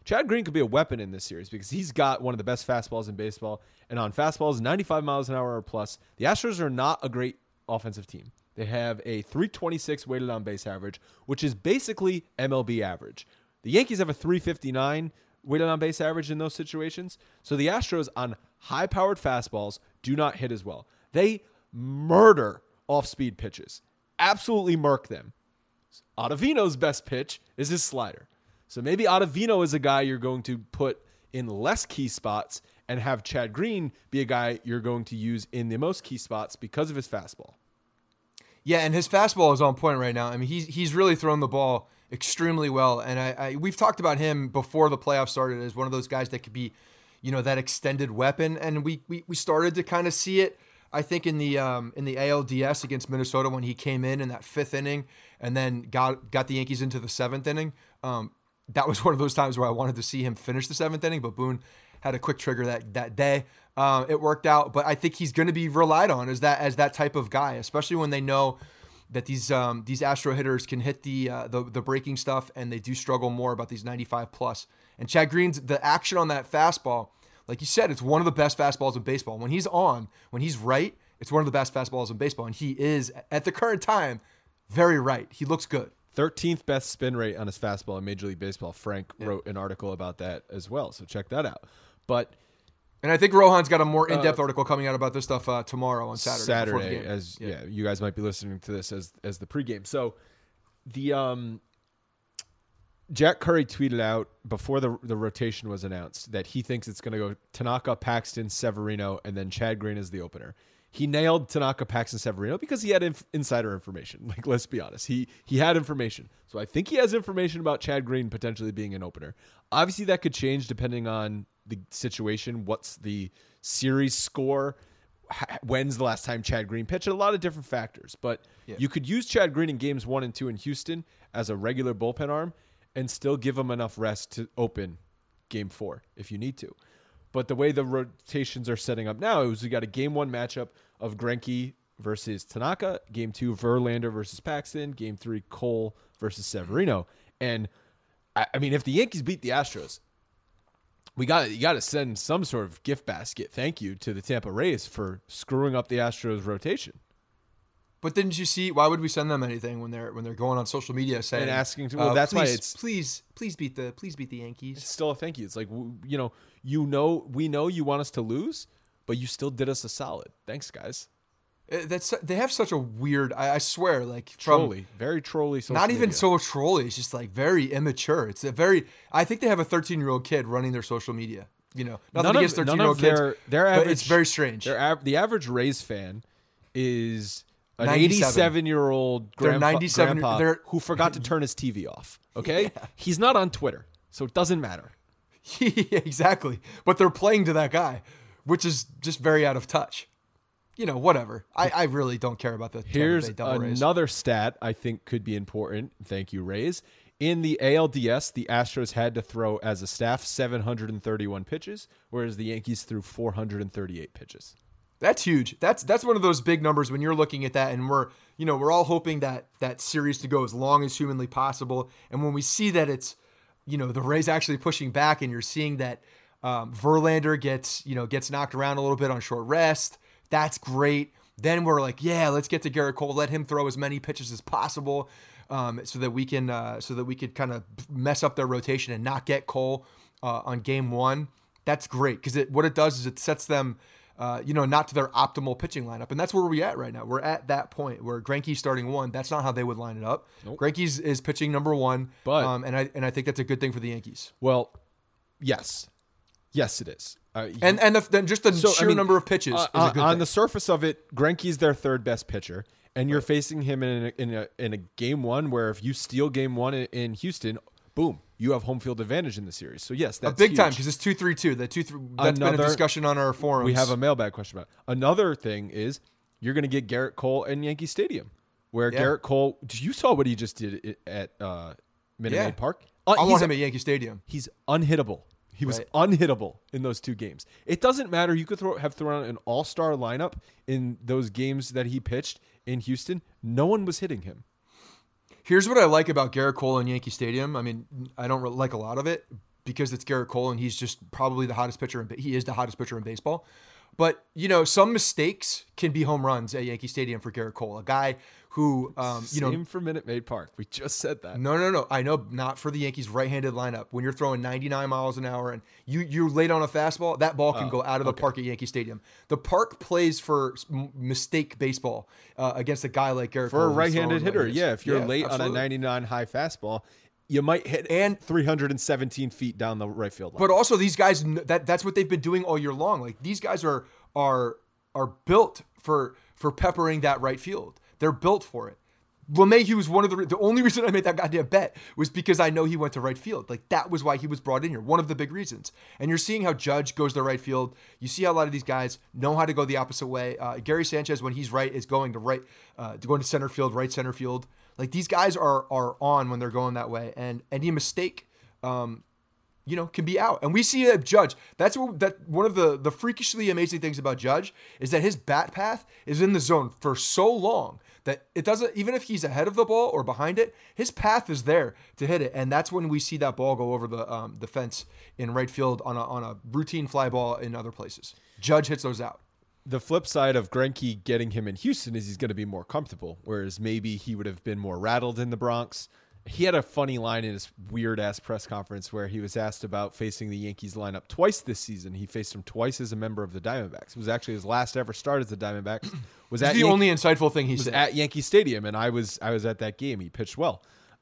Chad Green could be a weapon in this series because he's got one of the best fastballs in baseball. And on fastballs, 95 miles an hour or plus, the Astros are not a great offensive team. They have a 326 weighted on base average, which is basically MLB average. The Yankees have a 359 weighted on base average in those situations. So the Astros on high-powered fastballs do not hit as well. They murder off-speed pitches. Absolutely murk them. Ottavino's best pitch is his slider. So maybe Ottavino is a guy you're going to put in less key spots and have Chad Green be a guy you're going to use in the most key spots because of his fastball. Yeah, and his fastball is on point right now. I mean, he's really thrown the ball extremely well, and we've talked about him before the playoffs started as one of those guys that could be, that extended weapon, and we started to kind of see it. I think in the ALDS against Minnesota when he came in that fifth inning and then got the Yankees into the seventh inning. That was one of those times where I wanted to see him finish the seventh inning, but Boone had a quick trigger that day. It worked out, but I think he's going to be relied on as that type of guy, especially when they know that these Astro hitters can hit the breaking stuff, and they do struggle more about these 95 plus. And Chad Green's the action on that fastball, like you said, it's one of the best fastballs in baseball. When he's right, it's one of the best fastballs in baseball, and he is at the current time very right. He looks good. 13th best spin rate on his fastball in Major League Baseball. Frank wrote an article about that as well, so check that out. And I think Rohan's got a more in-depth article coming out about this stuff tomorrow on Saturday. You guys might be listening to this as the pregame. So the Jack Curry tweeted out before the rotation was announced that he thinks it's going to go Tanaka, Paxton, Severino, and then Chad Green as the opener. He nailed Tanaka, Paxton, Severino because he had insider information. Like, let's be honest. He had information. So I think he has information about Chad Green potentially being an opener. Obviously, that could change depending on the situation. What's the series score? When's the last time Chad Green pitched? A lot of different factors. But you could use Chad Green in games 1 and 2 in Houston as a regular bullpen arm and still give him enough rest to open game 4 if you need to. But the way the rotations are setting up now is we got a game 1 matchup of Greinke versus Tanaka, game 2 Verlander versus Paxton, game 3 Cole versus Severino. And I mean, if the Yankees beat the Astros, you got to send some sort of gift basket thank you to the Tampa Rays for screwing up the Astros rotation. But didn't you see? Why would we send them anything when they're going on social media saying and asking to? Well, that's why it's please beat the Yankees. It's still a thank you. It's like we know you want us to lose, but you still did us a solid. Thanks, guys. They have such a weird. I swear, like very trolly. Not even media. so trolly. It's just like very immature. It's I think they have a 13-year-old kid running their social media. Nothing against 13-year-old kids. Their average, but it's very strange. The average Rays fan is an 87-year-old grandpa who forgot to turn his TV off. Okay, he's not on Twitter, so it doesn't matter. Exactly, but they're playing to that guy, which is just very out of touch. Whatever. I really don't care about the Here's another stat I think could be important. Thank you, Rays. In the ALDS, the Astros had to throw as a staff 731 pitches, whereas the Yankees threw 438 pitches. That's huge. That's one of those big numbers when you're looking at that, and we're all hoping that series to go as long as humanly possible. And when we see that it's, the Rays actually pushing back, and you're seeing that Verlander gets knocked around a little bit on short rest. That's great. Then we're like, let's get to Garrett Cole. Let him throw as many pitches as possible, so that we can kind of mess up their rotation and not get Cole on game 1. That's great because what it does is it sets them, not to their optimal pitching lineup, and that's where we're at right now. We're at that point where Greinke's starting 1. That's not how they would line it up. Nope. Greinke is pitching number 1, but and I think that's a good thing for the Yankees. Well, yes, it is. Then just the sheer number of pitches is a good thing. On the surface of it, Greinke's their third best pitcher, and you're facing him in a game 1 where if you steal game 1 in Houston, boom, you have home field advantage in the series. So yes, that's a big huge. Time because it's 2-3-2. That's been a discussion on our forums. We have a mailbag question about it. Another thing is you're going to get Garrett Cole in Yankee Stadium, where Garrett Cole. You saw what he just did at Minute Maid Park. I want him at Yankee Stadium. He's unhittable. He was unhittable in those 2 games. It doesn't matter. You could have thrown an all-star lineup in those games that he pitched in Houston. No one was hitting him. Here's what I like about Garrett Cole in Yankee Stadium. I mean, I don't like a lot of it, because it's Gerrit Cole and he's just probably the hottest pitcher. He is the hottest pitcher in baseball. But, some mistakes can be home runs at Yankee Stadium for Gerrit Cole, a guy who, Same for Minute Maid Park. We just said that. No. I know, not for the Yankees' right-handed lineup. When you're throwing 99 miles an hour and you're late on a fastball, that ball can go out of the park at Yankee Stadium. The park plays for mistake baseball against a guy like Gerrit Cole. For a right-handed hitter, if you're late absolutely. On a 99 high fastball, you might hit 317 feet down the right field line. But also these guys, that's what they've been doing all year long. Like these guys are built for peppering that right field. They're built for it. LeMahieu was one of the only reason I made that goddamn bet was because I know he went to right field. Like that was why he was brought in here. One of the big reasons. And you're seeing how Judge goes to right field. You see how a lot of these guys know how to go the opposite way. Gary Sanchez, when he's right, is going to center field, right center field. Like these guys are on when they're going that way, and any mistake, can be out. And we see that Judge. That's one of the freakishly amazing things about Judge is that his bat path is in the zone for so long that it doesn't. Even if he's ahead of the ball or behind it, his path is there to hit it, and that's when we see that ball go over the fence in right field on a routine fly ball in other places. Judge hits those out. The flip side of Greinke getting him in Houston is he's going to be more comfortable, whereas maybe he would have been more rattled in the Bronx. He had a funny line in his weird-ass press conference where he was asked about facing the Yankees lineup twice this season. He faced them twice as a member of the Diamondbacks. It was actually his last ever start as the Diamondbacks. Only insightful thing he said. At Yankee Stadium, and I was at that game. He pitched well.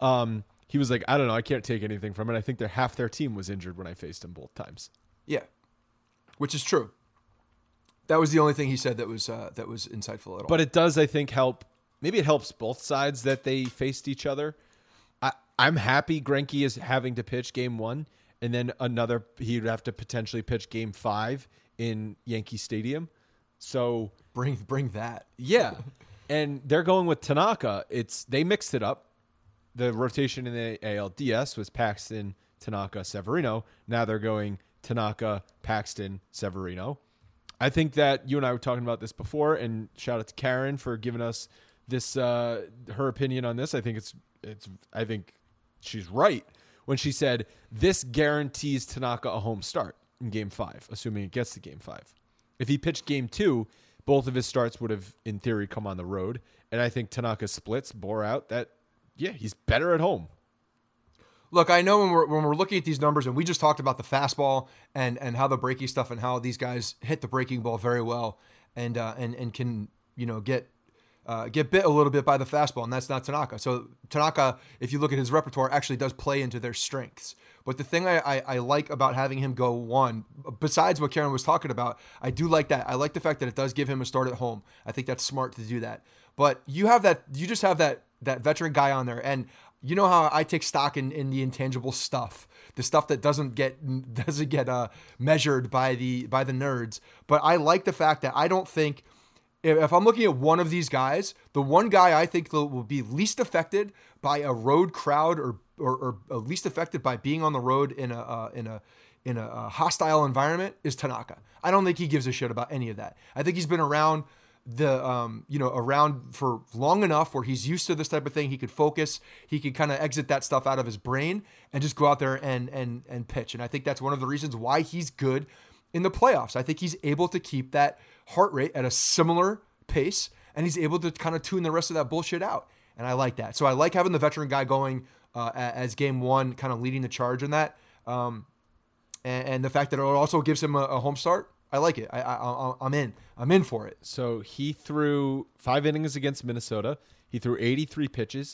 He was like, I don't know, I can't take anything from it. I think half their team was injured when I faced him both times. Yeah, which is true. That was the only thing he said that was insightful at all. But it does, I think, help. Maybe it helps both sides that they faced each other. I'm happy Greinke is having to pitch game 1, and then he'd have to potentially pitch game 5 in Yankee Stadium. So bring that. Yeah. And they're going with Tanaka. They mixed it up. The rotation in the ALDS was Paxton, Tanaka, Severino. Now they're going Tanaka, Paxton, Severino. I think that you and I were talking about this before, and shout out to Karen for giving us this her opinion on this. I think I think she's right when she said this guarantees Tanaka a home start in game 5, assuming it gets to game 5. If he pitched game 2, both of his starts would have, in theory, come on the road. And I think Tanaka's splits bore out that, he's better at home. Look, I know when we're looking at these numbers, and we just talked about the fastball and how the breaking stuff and how these guys hit the breaking ball very well and can get bit a little bit by the fastball, and that's not Tanaka. So Tanaka, if you look at his repertoire, actually does play into their strengths. But the thing I like about having him go 1, besides what Karen was talking about, I do like that. I like the fact that it does give him a start at home. I think that's smart to do that. But you just have that veteran guy on there, and you know how I take stock in the intangible stuff, the stuff that doesn't get measured by the nerds. But I like the fact that I don't think, if I'm looking at one of these guys, the one guy I think will be least affected by a road crowd or least affected by being on the road in a hostile environment is Tanaka. I don't think he gives a shit about any of that. I think he's been around around for long enough where he's used to this type of thing. He could focus. He could kind of exit that stuff out of his brain and just go out there and pitch. And I think that's one of the reasons why he's good in the playoffs. I think he's able to keep that heart rate at a similar pace, and he's able to kind of tune the rest of that bullshit out. And I like that. So I like having the veteran guy going as game 1, kind of leading the charge in that. And the fact that it also gives him a home start, I like it. I'm in. I'm in for it. So he threw 5 innings against Minnesota. He threw 83 pitches.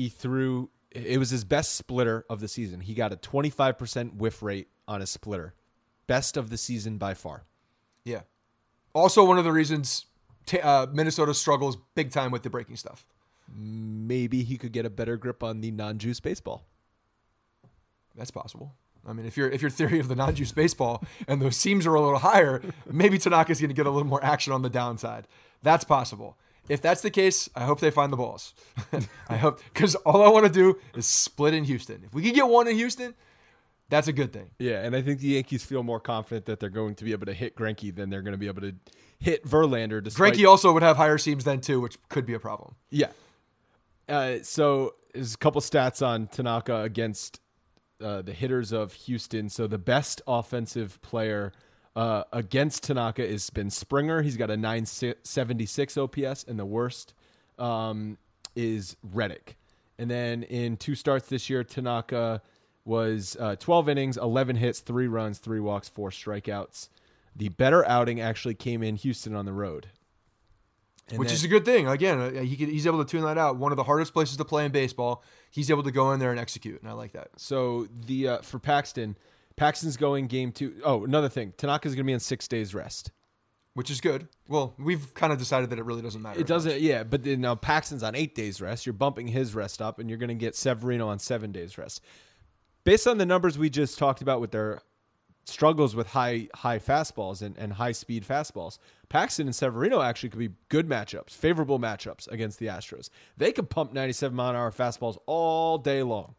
It was his best splitter of the season. He got a 25% whiff rate on his splitter. Best of the season by far. Yeah. Also one of the reasons Minnesota struggles big time with the breaking stuff. Maybe he could get a better grip on the non-juice baseball. That's possible. I mean, if your theory of the non-juice baseball and those seams are a little higher, maybe Tanaka's going to get a little more action on the downside. That's possible. If that's the case, I hope they find the balls. I hope, because all I want to do is split in Houston. If we can get 1 in Houston, that's a good thing. Yeah, and I think the Yankees feel more confident that they're going to be able to hit Greinke than they're going to be able to hit Verlander. Greinke also would have higher seams then too, which could be a problem. Yeah. So there's a couple stats on Tanaka against the hitters of Houston. So the best offensive player against Tanaka has been Springer. He's got a 976 OPS, and the worst is Reddick. And then in 2 starts this year, Tanaka was 12 innings, 11 hits, 3 runs, 3 walks, 4 strikeouts. The better outing actually came in Houston on the road. Which is a good thing. Again, he's able to tune that out. One of the hardest places to play in baseball. He's able to go in there and execute, and I like that. So for Paxton's going game 2. Oh, another thing. Tanaka's going to be on 6 days rest. Which is good. Well, we've kind of decided that it really doesn't matter. It doesn't, yeah. But then now Paxton's on 8 days rest. You're bumping his rest up, and you're going to get Severino on 7 days rest. Based on the numbers we just talked about with their struggles with high fastballs and high-speed fastballs, Paxton and Severino actually could be good matchups, favorable matchups against the Astros. They could pump 97-mile-an-hour fastballs all day long.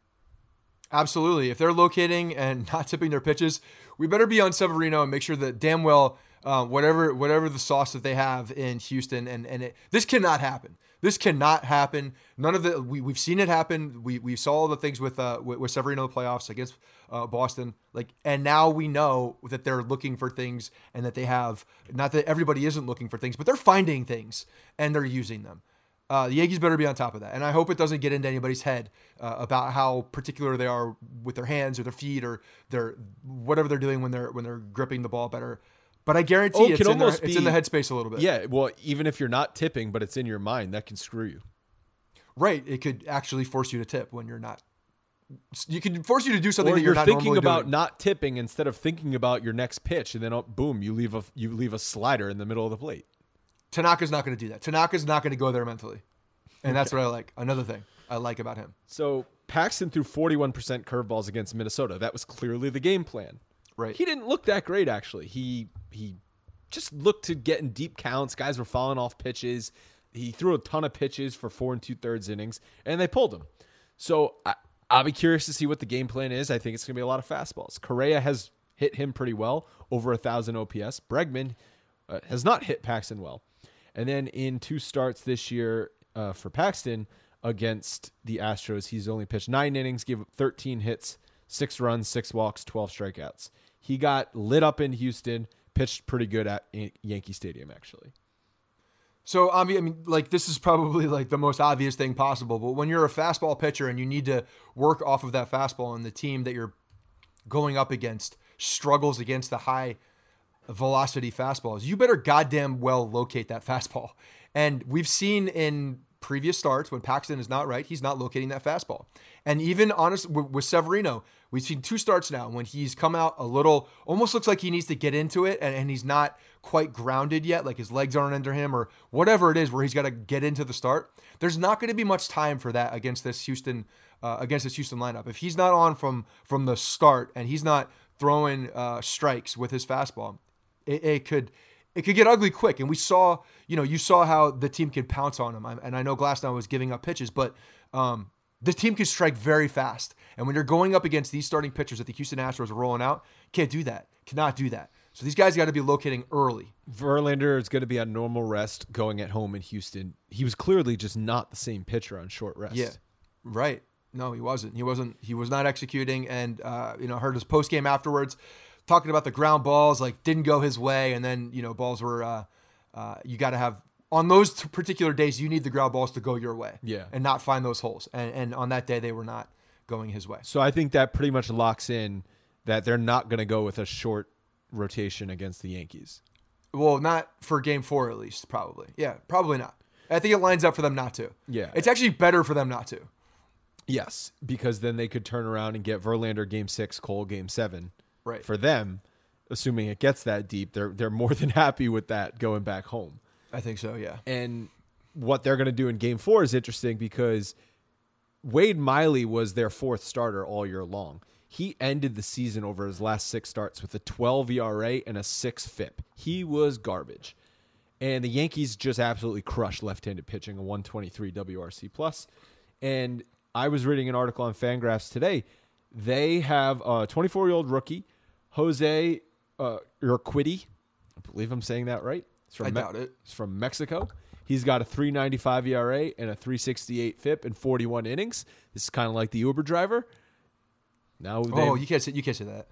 Absolutely. If they're locating and not tipping their pitches, we better be on Severino and make sure that damn well whatever the sauce that they have in Houston, this cannot happen. This cannot happen. None of we've seen it happen. We saw all the things with Severino in the playoffs against Boston. And now we know that they're looking for things and that they have, not that everybody isn't looking for things, but they're finding things and they're using them. The Yankees better be on top of that. And I hope it doesn't get into anybody's head about how particular they are with their hands or their feet or their whatever they're doing when they're gripping the ball better. But I guarantee it's in the headspace a little bit. Yeah, well, even if you're not tipping, but it's in your mind, that can screw you. Right. It could actually force you to tip when you're not. You can force you to do something or that you're not thinking about doing. not tipping instead of thinking about your next pitch, and then boom, you leave a slider in the middle of the plate. Tanaka's not going to do that. Tanaka's not going to go there mentally. And that's what I like. Another thing I like about him. So Paxton threw 41% curveballs against Minnesota. That was clearly the game plan. Right. He didn't look that great, actually. He just looked to get in deep counts. Guys were falling off pitches. He threw a ton of pitches for 4 2/3 innings, and they pulled him. So I'll be curious to see what the game plan is. I think it's going to be a lot of fastballs. Correa has hit him pretty well, over 1,000 OPS. Bregman has not hit Paxton well. And then in 2 starts this year for Paxton against the Astros, he's only pitched 9 innings, gave up 13 hits, 6 runs, 6 walks, 12 strikeouts. He got lit up in Houston, pitched pretty good at Yankee Stadium, actually. So, I mean, this is probably the most obvious thing possible, but when you're a fastball pitcher and you need to work off of that fastball and the team that you're going up against struggles against the high velocity fastballs, you better goddamn well locate that fastball. And we've seen in previous starts when Paxton is not right, he's not locating that fastball. And even honest with Severino, we've seen 2 starts now when he's come out a little, almost looks like he needs to get into it and he's not quite grounded yet, like his legs aren't under him or whatever it is where he's got to get into the start. There's not going to be much time for that against this Houston lineup. If he's not on from the start and he's not throwing strikes with his fastball, it could get ugly quick. And we saw, you saw how the team could pounce on him. And I know Glasnow was giving up pitches, but the team can strike very fast. And when you're going up against these starting pitchers that the Houston Astros are rolling out, can't do that. Cannot do that. So these guys got to be locating early. Verlander is going to be on normal rest going at home in Houston. He was clearly just not the same pitcher on short rest. Yeah, right. No, he wasn't. He was not executing. And, heard his post game afterwards talking about the ground balls, didn't go his way. And then, balls were, you got to have, on those particular days, you need the ground balls to go your way. Yeah. And not find those holes. And on that day, they were not going his way. So I think that pretty much locks in that they're not going to go with a short rotation against the Yankees. Well, not for game 4, at least, probably. Yeah, probably not. I think it lines up for them not to. Yeah. It's actually better for them not to. Yes, because then they could turn around and get Verlander game 6, Cole game 7. Right. For them, assuming it gets that deep, they're more than happy with that going back home. I think so, yeah. And what they're going to do in game 4 is interesting because Wade Miley was their 4th starter all year long. He ended the season over his last 6 starts with a 12 ERA and a 6 FIP. He was garbage. And the Yankees just absolutely crushed left-handed pitching, a 123 WRC+. And I was reading an article on Fangraphs today. They have a 24-year-old rookie, Jose Urquidy. I believe I'm saying that right. I doubt it. He's from Mexico. He's got a 3.95 ERA and a 3.68 FIP in 41 innings. This is kind of like the Uber driver. Now, you can't say that.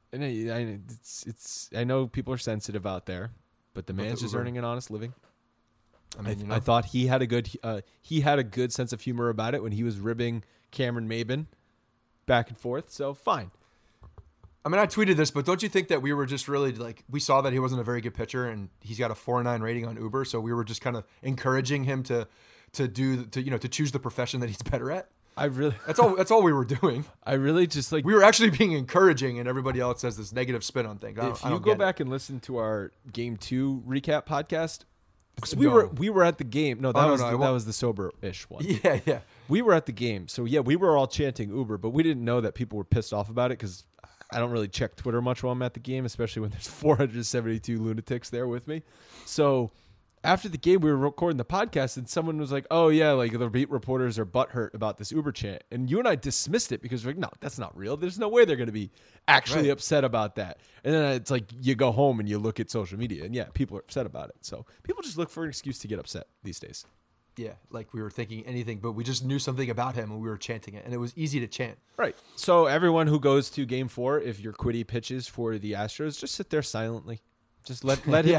I know people are sensitive out there, but the man's just earning an honest living. I mean, I thought he had a good sense of humor about it when he was ribbing Cameron Maben back and forth. So fine. I mean, I tweeted this, but don't you think that we were just really we saw that he wasn't a very good pitcher, and he's got a 4.9 rating on Uber, so we were just kind of encouraging him to choose the profession that he's better at. That's all we were doing. I really just we were actually being encouraging, and everybody else has this negative spin on things. If you go back and listen to our Game 2 recap podcast, because we were at the game. No, that was the sober-ish one. Yeah. We were at the game, so yeah, we were all chanting Uber, but we didn't know that people were pissed off about it because I don't really check Twitter much while I'm at the game, especially when there's 472 lunatics there with me. So after the game, we were recording the podcast, and someone was like, "Oh yeah, the beat reporters are butthurt about this Uber chant," and you and I dismissed it because we're like, "No, that's not real. There's no way they're going to be actually upset about that." And then it's like you go home and you look at social media, and yeah, people are upset about it. So people just look for an excuse to get upset these days. Yeah, like we were thinking anything, but we just knew something about him and we were chanting it, and it was easy to chant. Right. So everyone who goes to Game 4, if your Quiddy pitches for the Astros, just sit there silently. Just let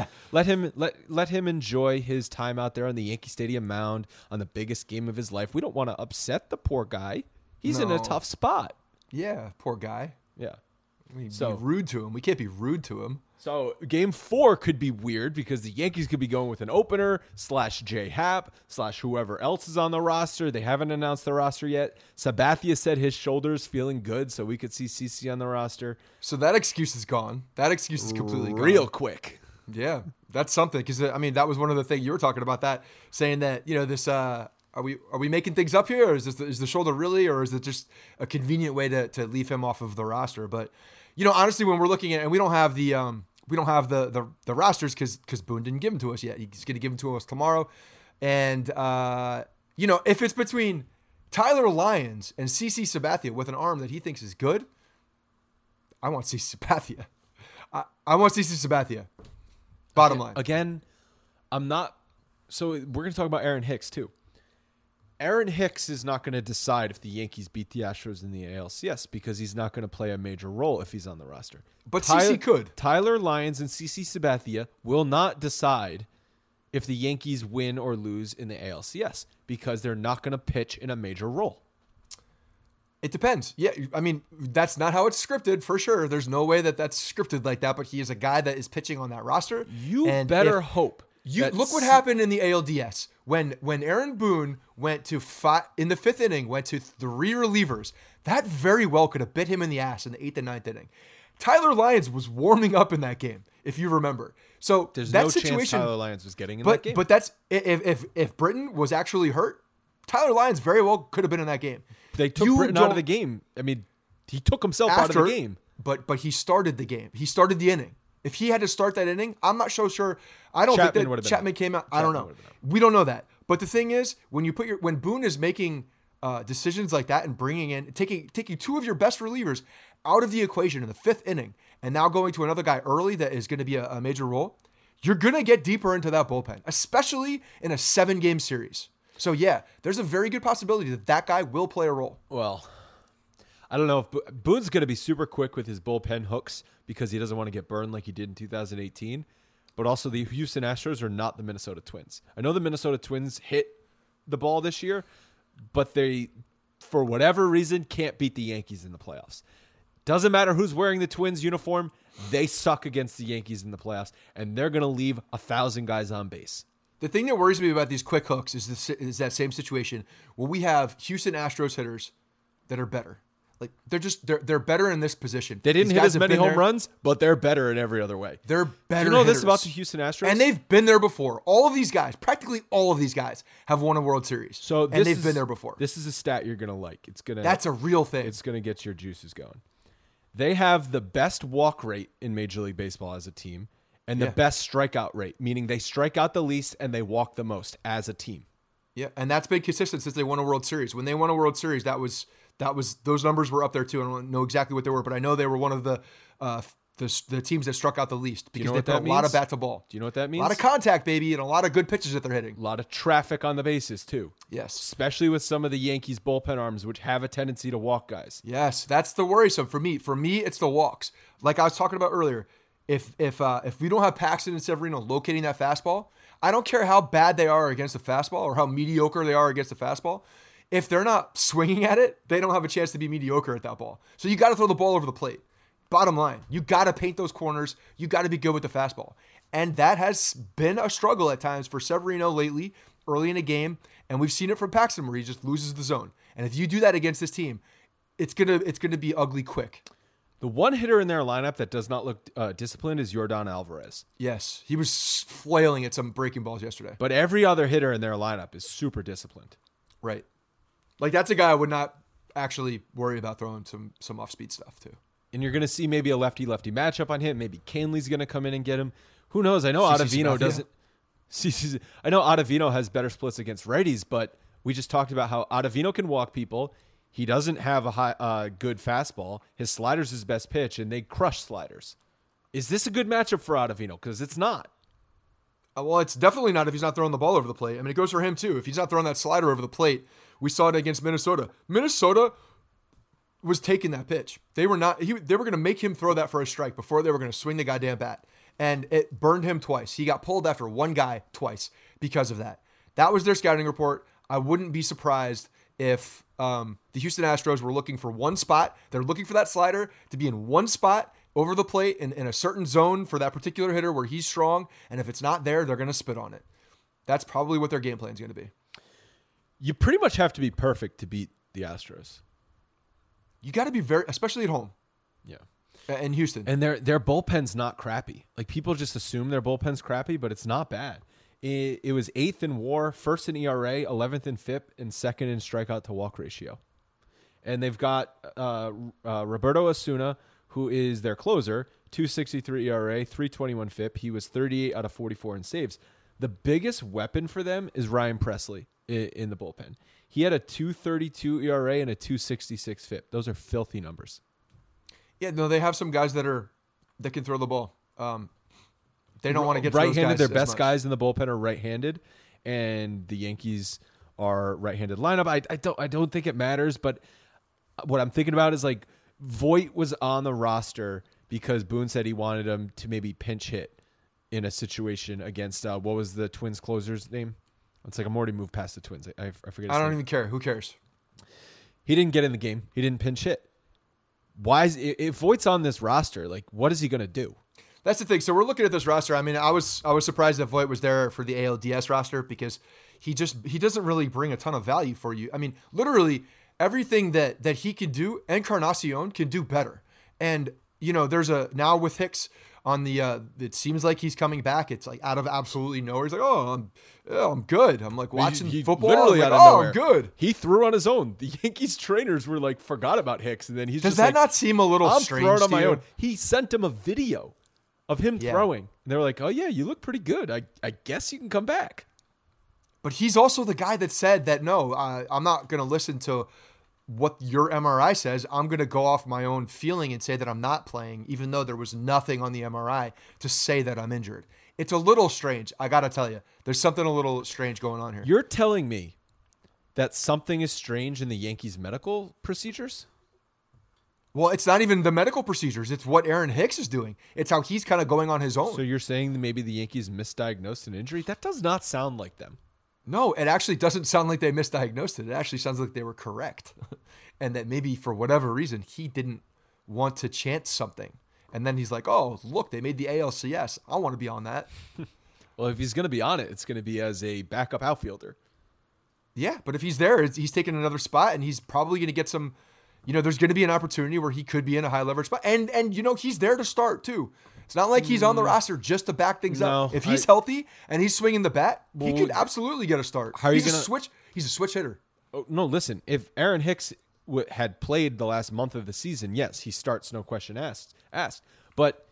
him enjoy his time out there on the Yankee Stadium mound on the biggest game of his life. We don't want to upset the poor guy. He's in a tough spot. Yeah, poor guy. Yeah. Be rude to him. We can't be rude to him. So Game 4 could be weird because the Yankees could be going with an opener / J Happ / whoever else is on the roster. They haven't announced the roster yet. Sabathia said his shoulder's feeling good, so we could see CC on the roster. So that excuse is gone. That excuse is completely gone. Real quick. Yeah, that's something because I mean that was one of the things you were talking about, that saying that this are we making things up here, or is the shoulder really, or is it just a convenient way to leave him off of the roster? But honestly, when we're looking at, and we don't have the rosters because Boone didn't give them to us yet. He's going to give them to us tomorrow, and if it's between Tyler Lyons and CC Sabathia with an arm that he thinks is good, I want CC Sabathia. I want CC Sabathia. Bottom line. Again, I'm not. So we're going to talk about Aaron Hicks too. Aaron Hicks is not going to decide if the Yankees beat the Astros in the ALCS because he's not going to play a major role if he's on the roster. But CC could. Tyler Lyons and CC Sabathia will not decide if the Yankees win or lose in the ALCS because they're not going to pitch in a major role. It depends. Yeah, I mean, that's not how it's scripted, for sure. There's no way that's scripted like that, but he is a guy that is pitching on that roster. You better hope. Look what happened in the ALDS when Aaron Boone went to in the 5th inning, went to 3 relievers. That very well could have bit him in the ass in the 8th and 9th inning. Tyler Lyons was warming up in that game, if you remember. So there's that no situation, chance Tyler Lyons was getting in that game. But that's if Britton was actually hurt, Tyler Lyons very well could have been in that game. They took Britton out of the game. I mean, he took himself out of the game. But he started the game. He started the inning. If he had to start that inning, I'm not so sure. I don't think that Chapman came out. I don't know. We don't know that. But the thing is, when Boone is making decisions like that and bringing in, taking 2 of your best relievers out of the equation in the 5th inning, and now going to another guy early that is going to be a major role, you're going to get deeper into that bullpen, especially in a 7-game series. So yeah, there's a very good possibility that guy will play a role. Well, I don't know if Boone's going to be super quick with his bullpen hooks because he doesn't want to get burned like he did in 2018. But also the Houston Astros are not the Minnesota Twins. I know the Minnesota Twins hit the ball this year, but they, for whatever reason, can't beat the Yankees in the playoffs. Doesn't matter who's wearing the Twins uniform. They suck against the Yankees in the playoffs, and they're going to leave 1,000 guys on base. The thing that worries me about these quick hooks is that same situation where we have Houston Astros hitters that are better. Like they're better in this position. They didn't hit as many home runs, but they're better in every other way. They're better. Do you know this about the Houston Astros? And they've been there before. All of these guys, practically all of these guys, have won a World Series. And they've been there before. This is a stat you're gonna like. That's a real thing. It's gonna get your juices going. They have the best walk rate in Major League Baseball as a team, and the best strikeout rate, meaning they strike out the least and they walk the most as a team. Yeah, and that's been consistent since they won a World Series. When they won a World Series, that was those numbers were up there too. I don't know exactly what they were, but I know they were one of the the teams that struck out the least because they what put that a lot means? of bat to ball. Do you know what that means? A lot of contact, baby, and a lot of good pitches that they're hitting. A lot of traffic on the bases, too. Yes. Especially with some of the Yankees bullpen arms, which have a tendency to walk guys. Yes, that's the worrisome for me. For me, it's the walks. Like I was talking about earlier, if we don't have Paxton and Severino locating that fastball, I don't care how bad they are against the fastball or how mediocre they are against the fastball. If they're not swinging at it, they don't have a chance to be mediocre at that ball. So you got to throw the ball over the plate. Bottom line, you got to paint those corners. You got to be good with the fastball. And that has been a struggle at times for Severino lately, early in a game. And we've seen it from Paxton where he just loses the zone. And if you do that against this team, it's gonna be ugly quick. The one hitter in their lineup that does not look disciplined is Yordan Alvarez. Yes, he was flailing at some breaking balls yesterday. But every other hitter in their lineup is super disciplined. Right. Like that's a guy I would not actually worry about throwing some off-speed stuff to. And you're going to see maybe a lefty-lefty matchup on him. Maybe Canley's going to come in and get him. Who knows? I know Ottavino doesn't. I know Ottavino has better splits against righties, but we just talked about how Ottavino can walk people. He doesn't have a good fastball. His slider's his best pitch, and they crush sliders. Is this a good matchup for Ottavino? Because it's not. Well, it's definitely not if he's not throwing the ball over the plate. I mean, it goes for him too. If he's not throwing that slider over the plate, we saw it against Minnesota. Minnesota was taking that pitch. They were not. They were going to make him throw that for a strike before they were going to swing the goddamn bat, and it burned him twice. He got pulled after one guy twice because of that. That was their scouting report. I wouldn't be surprised if the Houston Astros were looking for one spot. They're looking for that slider to be in one spot over the plate in a certain zone for that particular hitter where he's strong. And if it's not there, they're going to spit on it. That's probably what their game plan is going to be. You pretty much have to be perfect to beat the Astros. You got to be especially at home. Yeah. In Houston. And their bullpen's not crappy. Like people just assume their bullpen's crappy, but it's not bad. It was 8th in WAR, 1st in ERA, 11th in FIP, and 2nd in strikeout to walk ratio. And they've got Roberto Osuna, who is their closer, 2.63 ERA, 3.21 FIP. He was 38 out of 44 in saves. The biggest weapon for them is Ryan Presley in the bullpen. He had a 2.32 ERA and a 2.66 FIP. Those are filthy numbers. Yeah, no, they have some guys that can throw the ball. They don't want to get to those right-handed. guys Their best guys in the bullpen are right-handed, and the Yankees are right-handed lineup. I don't think it matters, but what I'm thinking about is like Voit was on the roster because Boone said he wanted him to maybe pinch hit in a situation against what was the Twins closer's name? It's like I'm already moved past the Twins. I forget. I don't even care. Who cares? He didn't get in the game. He didn't pinch hit. Why is if Voigt's on this roster? Like, what is he going to do? That's the thing. So we're looking at this roster. I mean, I was surprised that Voit was there for the ALDS roster because he doesn't really bring a ton of value for you. I mean, literally everything that he can do, Encarnacion can do better. And you know, there's now with Hicks on the it seems like he's coming back. It's like out of absolutely nowhere. He's like, I'm good. I'm like watching football. Literally like, out of nowhere. I'm good. He threw on his own. The Yankees trainers were like forgot about Hicks, and then he's does just that like, not seem a little strange? I'm throwing on my you? own. He sent him a video of him throwing, and they were like, "Oh yeah, you look pretty good. I guess you can come back." But he's also the guy that said that no, I'm not going to listen to what your MRI says. I'm going to go off my own feeling and say that I'm not playing, even though there was nothing on the MRI to say that I'm injured. It's a little strange. I got to tell you, there's something a little strange going on here. You're telling me that something is strange in the Yankees' medical procedures? Well, it's not even the medical procedures. It's what Aaron Hicks is doing. It's how he's kind of going on his own. So you're saying that maybe the Yankees misdiagnosed an injury? That does not sound like them. No, it actually doesn't sound like they misdiagnosed it. It actually sounds like they were correct. And that maybe for whatever reason, he didn't want to chance something. And then he's like, oh, look, they made the ALCS. I want to be on that. Well, if he's going to be on it, it's going to be as a backup outfielder. Yeah, but if he's there, he's taking another spot, and he's probably going to get some, there's going to be an opportunity where he could be in a high leverage spot. And he's there to start too. It's not like he's on the roster just to back things up. If he's healthy and he's swinging the bat, he could absolutely get a start. He's a switch hitter. Oh, no, listen. If Aaron Hicks had played the last month of the season, yes, he starts, no question asked. But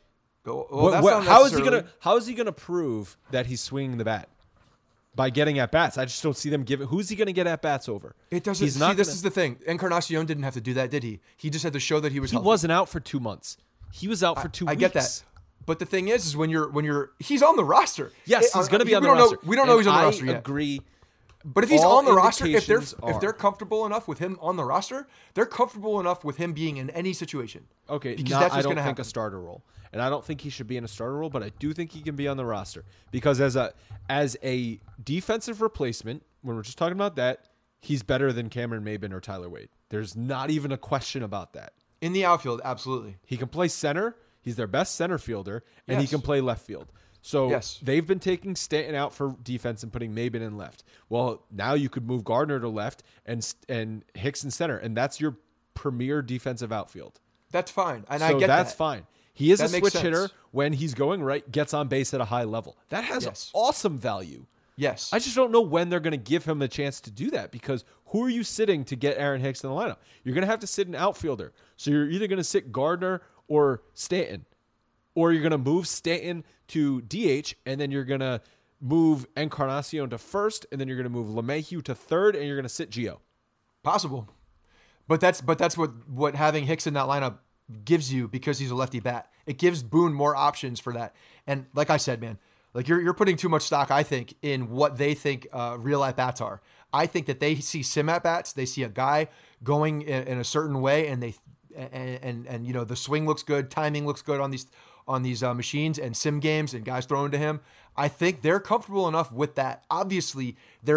how is he gonna prove that he's swinging the bat? By getting at bats. I just don't see them giving. Who's he going to get at bats over? It doesn't. This is the thing. Encarnacion didn't have to do that, did he? He just had to show that he was healthy. He wasn't out for 2 months. He was out for 2 weeks. I get that. But the thing is when he's on the roster. Yes, he's going to be on the roster. We don't know he's on the roster yet. I agree. But if he's on the roster, if they're comfortable enough with him on the roster, they're comfortable enough with him being in any situation. Okay, because that's what's going to happen. I don't think a starter role. And I don't think he should be in a starter role, but I do think he can be on the roster. Because as a defensive replacement, when we're just talking about that, he's better than Cameron Maybin or Tyler Wade. There's not even a question about that. In the outfield, absolutely. He can play center. He's their best center fielder, and he can play left field. So they've been taking Stanton out for defense and putting Maybin in left. Well, now you could move Gardner to left and Hicks in center, and that's your premier defensive outfield. That's fine, and so I get that. That's fine. He is a switch hitter when he's going right, gets on base at a high level. That has awesome value. Yes. I just don't know when they're going to give him a chance to do that because who are you sitting to get Aaron Hicks in the lineup? You're going to have to sit an outfielder. So you're either going to sit Gardner or Stanton, or you're going to move Stanton to DH, and then you're going to move Encarnacion to first, and then you're going to move LeMahieu to third, and you're going to sit Gio. Possible. But that's what having Hicks in that lineup gives you because he's a lefty bat. It gives Boone more options for that. And like I said, man, like you're putting too much stock, I think, in what they think real at-bats are. I think that they see sim at-bats. They see a guy going in a certain way, and you know, the swing looks good, timing looks good on these machines and sim games and guys throwing to him. I think they're comfortable enough with that. Obviously, they're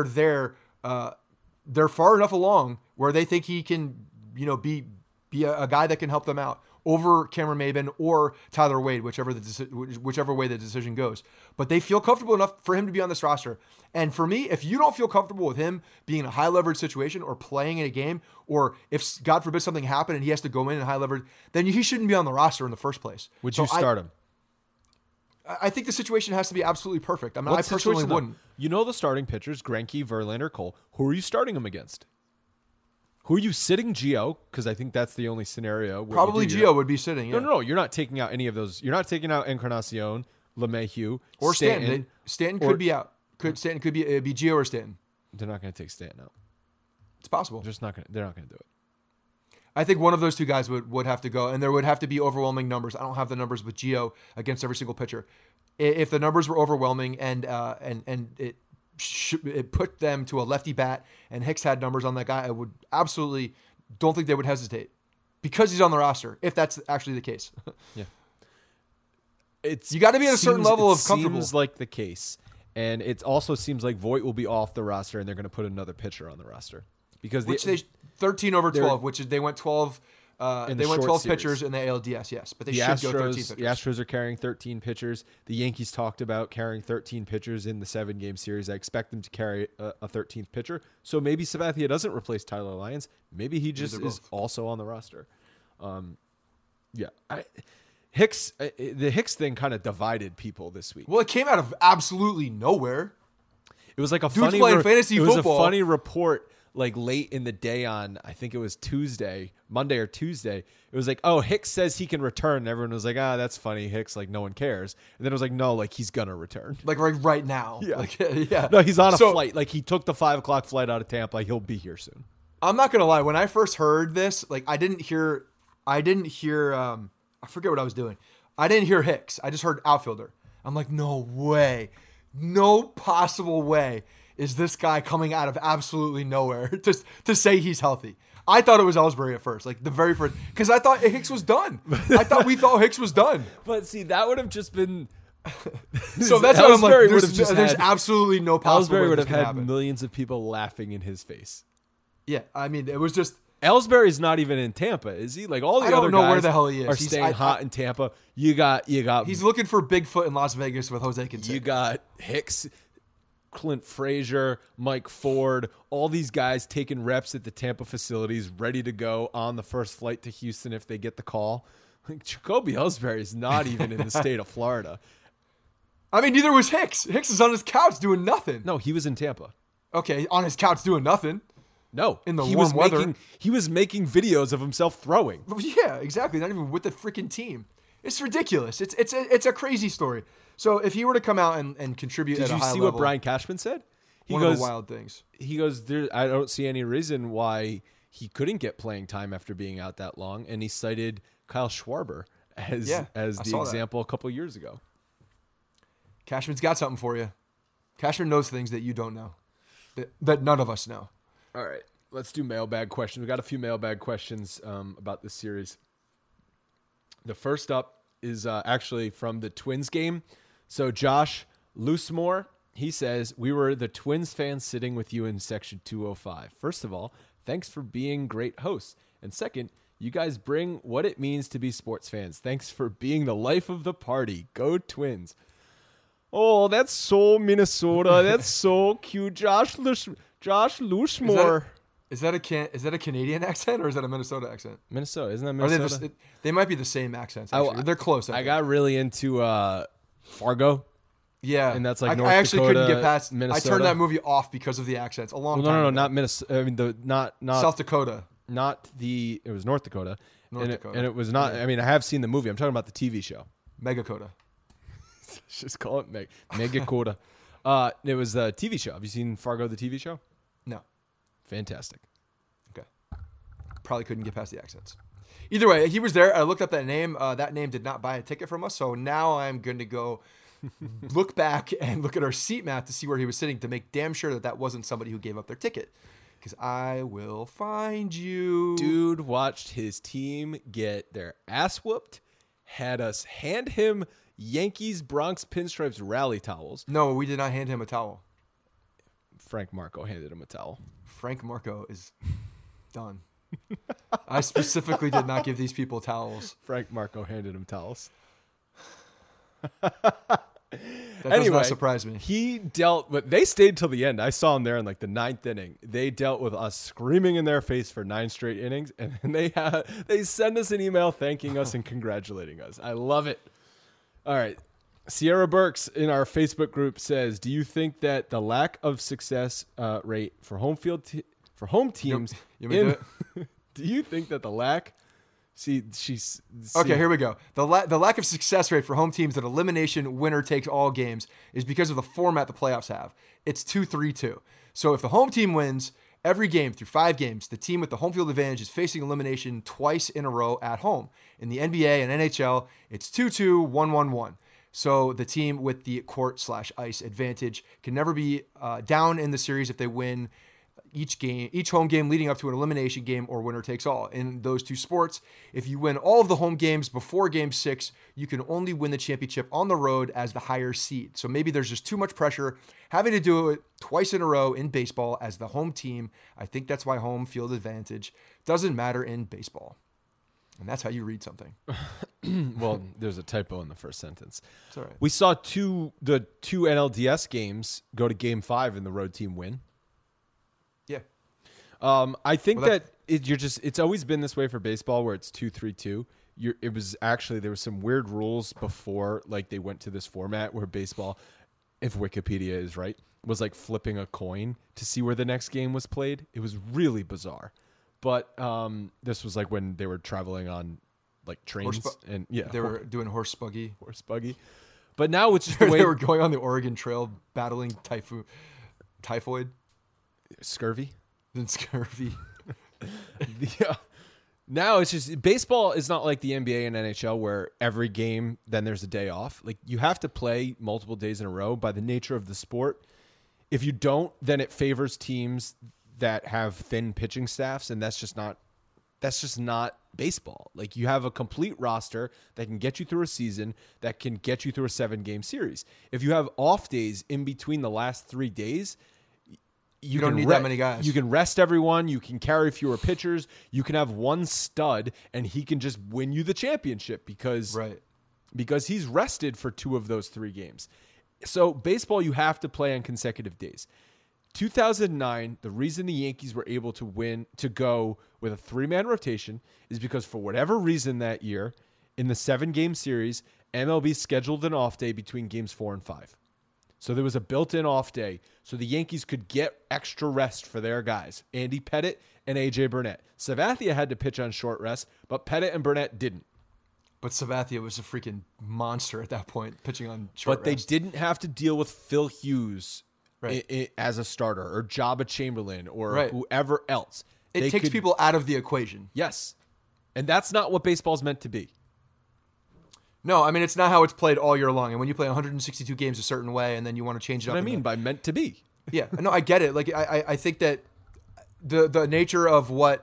far enough along where they think he can, you know, be a guy that can help them out over Cameron Maybin or Tyler Wade, whichever way the decision goes. But they feel comfortable enough for him to be on this roster. And for me, if you don't feel comfortable with him being in a high leverage situation or playing in a game, or if God forbid something happened and he has to go in high leverage, then he shouldn't be on the roster in the first place. Would you start him? I think the situation has to be absolutely perfect. I mean, I personally wouldn't. You know the starting pitchers, Greinke, Verlander, Cole. Who are you starting them against? Who are you sitting? Gio, because I think that's the only scenario. Probably Gio would be sitting. Yeah. No. You're not taking out any of those. You're not taking out Encarnacion, LeMahieu, or Stanton. Stanton could be out. Stanton could be Gio or Stanton. They're not going to take Stanton out. It's possible. They're not going to do it. I think one of those two guys would have to go, and there would have to be overwhelming numbers. I don't have the numbers with Gio against every single pitcher. If the numbers were overwhelming and it put them to a lefty bat and Hicks had numbers on that guy, I would absolutely don't think they would hesitate because he's on the roster, if that's actually the case. Yeah. You got to be at a certain level of comfortable. It seems like the case. And it also seems like Voit will be off the roster and they're going to put another pitcher on the roster. Because they 13 over 12, which is they went 12 they went 12 pitchers in the ALDS, yes, but they should go 13 pitchers. The Astros are carrying 13 pitchers. The Yankees talked about carrying 13 pitchers in the 7-game series. I expect them to carry a 13th pitcher. So maybe Sabathia doesn't replace Tyler Lyons. Maybe he just is also on the roster. The Hicks thing kind of divided people this week. Well, it came out of absolutely nowhere. It was like a funny fantasy football. It was a funny report. Like late in the day on, I think it was Monday or Tuesday, it was like, oh, Hicks says he can return. And everyone was like, that's funny. Hicks, like, no one cares. And then it was like, no, like, he's going to return. Like right now. Yeah. Like, yeah. No, he's on a flight. Like, he took the 5 o'clock flight out of Tampa. Like, he'll be here soon. I'm not going to lie. When I first heard this, like, I didn't hear, I forget what I was doing. I didn't hear Hicks. I just heard outfielder. I'm like, no way. No possible way is this guy coming out of absolutely nowhere to say he's healthy. I thought it was Ellsbury at first, like the very first, because I thought Hicks was done. We thought Hicks was done. But see, that would have just been. So that's what I'm like. There's absolutely no possible way Ellsbury would have had happen. Millions of people laughing in his face. Yeah, I mean, it was just. Ellsbury's not even in Tampa, is he? Like all the other guys where the hell he is. Are staying hot in Tampa. You got. He's looking for Bigfoot in Las Vegas with Jose Canseco. You got Hicks. Clint Frazier, Mike Ford, all these guys taking reps at the Tampa facilities, ready to go on the first flight to Houston if they get the call. Like, Jacoby Ellsbury is not even in the state of Florida. I mean, neither was Hicks. Hicks is on his couch doing nothing. No, he was in Tampa. Okay, on his couch doing nothing. No, in the warm weather. He was making videos of himself throwing. Yeah, exactly. Not even with the freaking team. It's ridiculous. It's a crazy story. So if he were to come out and contribute at a high level. Did you see what Brian Cashman said? One of the wild things. He goes, I don't see any reason why he couldn't get playing time after being out that long. And he cited Kyle Schwarber as the example a couple years ago. Cashman's got something for you. Cashman knows things that you don't know, that none of us know. All right, let's do mailbag questions. We got a few mailbag questions about this series. The first up is actually from the Twins game. So Josh Loosemore, he says, we were the Twins fans sitting with you in section 205. First of all, thanks for being great hosts. And second, you guys bring what it means to be sports fans. Thanks for being the life of the party. Go Twins. Oh, that's so Minnesota. That's so cute. Josh Loosemore. Is that a Canadian accent or is that a Minnesota accent? Minnesota. Isn't that Minnesota? They might be the same accents, actually. They're close. I got really into Fargo. Yeah. And that's like North I actually Dakota, couldn't get past Minnesota. I turned that movie off because of the accents a long time ago. No, not Minnesota. I mean, not South Dakota. It was North Dakota. Dakota. And it was not, I mean, I have seen the movie. I'm talking about the TV show. Megakota. Just call it Megakota. It was a TV show. Have you seen Fargo, the TV show? No. Fantastic. Okay. Probably couldn't get past the accents. Either way, he was there. I looked up that name. That name did not buy a ticket from us. So now I'm going to go look back and look at our seat map to see where he was sitting to make damn sure that wasn't somebody who gave up their ticket. Because I will find you. Dude watched his team get their ass whooped, had us hand him Yankees Bronx Pinstripes rally towels. No, we did not hand him a towel. Frank Marco handed him a towel. Frank Marco is done. I specifically did not give these people towels. Frank Marco handed him towels. That does not surprise me. He dealt with, they stayed till the end. I saw him there in like the 9th inning. They dealt with us screaming in their face for 9 straight innings. And then they send us an email thanking us and congratulating us. I love it. All right. Sierra Burks in our Facebook group says, do you think that the lack of success rate for home teams, do you think that the lack, okay, here we go. The lack of success rate for home teams that elimination winner takes all games is because of the format the playoffs have. It's 2-3-2. So if the home team wins every game through 5 games, the team with the home field advantage is facing elimination twice in a row at home. In the NBA and NHL, it's 2-2, 1-1-1. So the team with the court/ice advantage can never be down in the series if they win each home game leading up to an elimination game or winner takes all. In those two sports, if you win all of the home games before game 6, you can only win the championship on the road as the higher seed. So maybe there's just too much pressure having to do it twice in a row in baseball as the home team. I think that's why home field advantage doesn't matter in baseball. And that's how you read something. Well, there's a typo in the first sentence. It's all right. We saw the two NLDS games go to game 5 and the road team win. Yeah. I think it's always been this way for baseball where it's 2-3-2. There was some weird rules before, like they went to this format where baseball, if Wikipedia is right, was like flipping a coin to see where the next game was played. It was really bizarre. But this was like when they were traveling on like trains they were doing horse buggy. But now it's just the way they were going on the Oregon Trail battling typhoid. Scurvy. Then scurvy. Yeah. Now it's just baseball is not like the NBA and NHL where every game then there's a day off. Like you have to play multiple days in a row by the nature of the sport. If you don't, then it favors teams that have thin pitching staffs, and that's just not baseball. Like you have a complete roster that can get you through a season, that can get you through a 7-game series. If you have off days in between the last 3 days, you don't need that many guys. You can rest everyone. You can carry fewer pitchers. You can have one stud, and he can just win you the championship because he's rested for 2 of those 3 games. So baseball, you have to play on consecutive days. 2009, the reason the Yankees were able to go with a 3-man rotation is because for whatever reason that year, in the 7-game series, MLB scheduled an off day between games 4 and 5. So there was a built-in off day, so the Yankees could get extra rest for their guys, Andy Pettitte and A.J. Burnett. Sabathia had to pitch on short rest, but Pettitte and Burnett didn't. But Sabathia was a freaking monster at that point, pitching on short rest. But they didn't have to deal with Phil Hughes as a starter, or Jabba Chamberlain, or whoever else. It takes people out of the equation. Yes. And that's not what baseball's meant to be. No, I mean, it's not how it's played all year long. And when you play 162 games a certain way and then you want to change it up. What I mean by meant to be. Yeah, no, I get it. Like, I think that the nature of what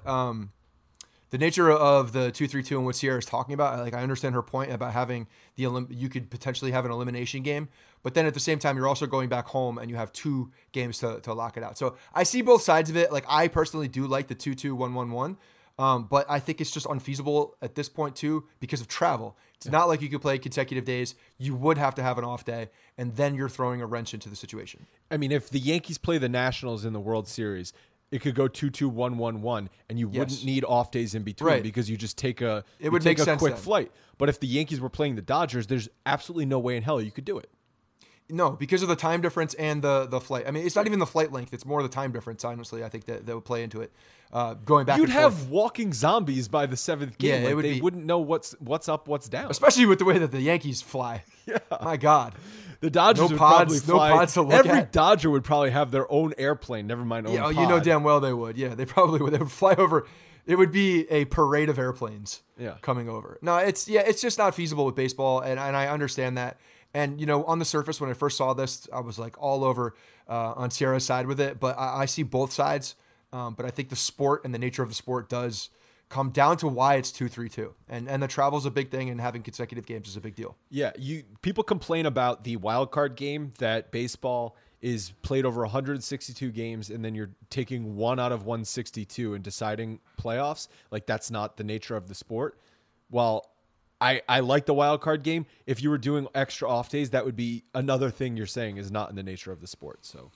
the nature of the 2-3-2 and what Sierra is talking about, like, I understand her point about having you could potentially have an elimination game, but then at the same time you're also going back home and you have 2 games to lock it out. So I see both sides of it. Like, I personally do like the 2-2-1-1-1. But I think it's just unfeasible at this point too because of travel. It's not like you could play consecutive days. You would have to have an off day, and then you're throwing a wrench into the situation. I mean, if the Yankees play the Nationals in the World Series, it could go 2-2-1-1-1, and you wouldn't need off days in between because you just take a quick flight. But if the Yankees were playing the Dodgers, there's absolutely no way in hell you could do it. No, because of the time difference and the flight. I mean, it's not even the flight length; it's more the time difference. Honestly, I think that would play into it. Going back, you'd have walking zombies by the 7th game. Yeah, they wouldn't know what's up, what's down. Especially with the way that the Yankees fly. Yeah, my God, the Dodgers would probably fly. No pods to look Every at. Dodger would probably have their own airplane. Never mind own pod. You know damn well they would. Yeah, they probably would. They would fly over. It would be a parade of airplanes. Coming over. No, it's just not feasible with baseball, and I understand that. And, you know, on the surface, when I first saw this, I was like all over on Sierra's side with it. But I see both sides. But I think the sport and the nature of the sport does come down to why it's 2-3-2. And the travel is a big thing, and having consecutive games is a big deal. Yeah, people complain about the wild card game, that baseball is played over 162 games, and then you're taking 1 out of 162 and deciding playoffs. Like, that's not the nature of the sport. Well, I like the wild card game. If you were doing extra off days, that would be another thing you're saying is not in the nature of the sport. So,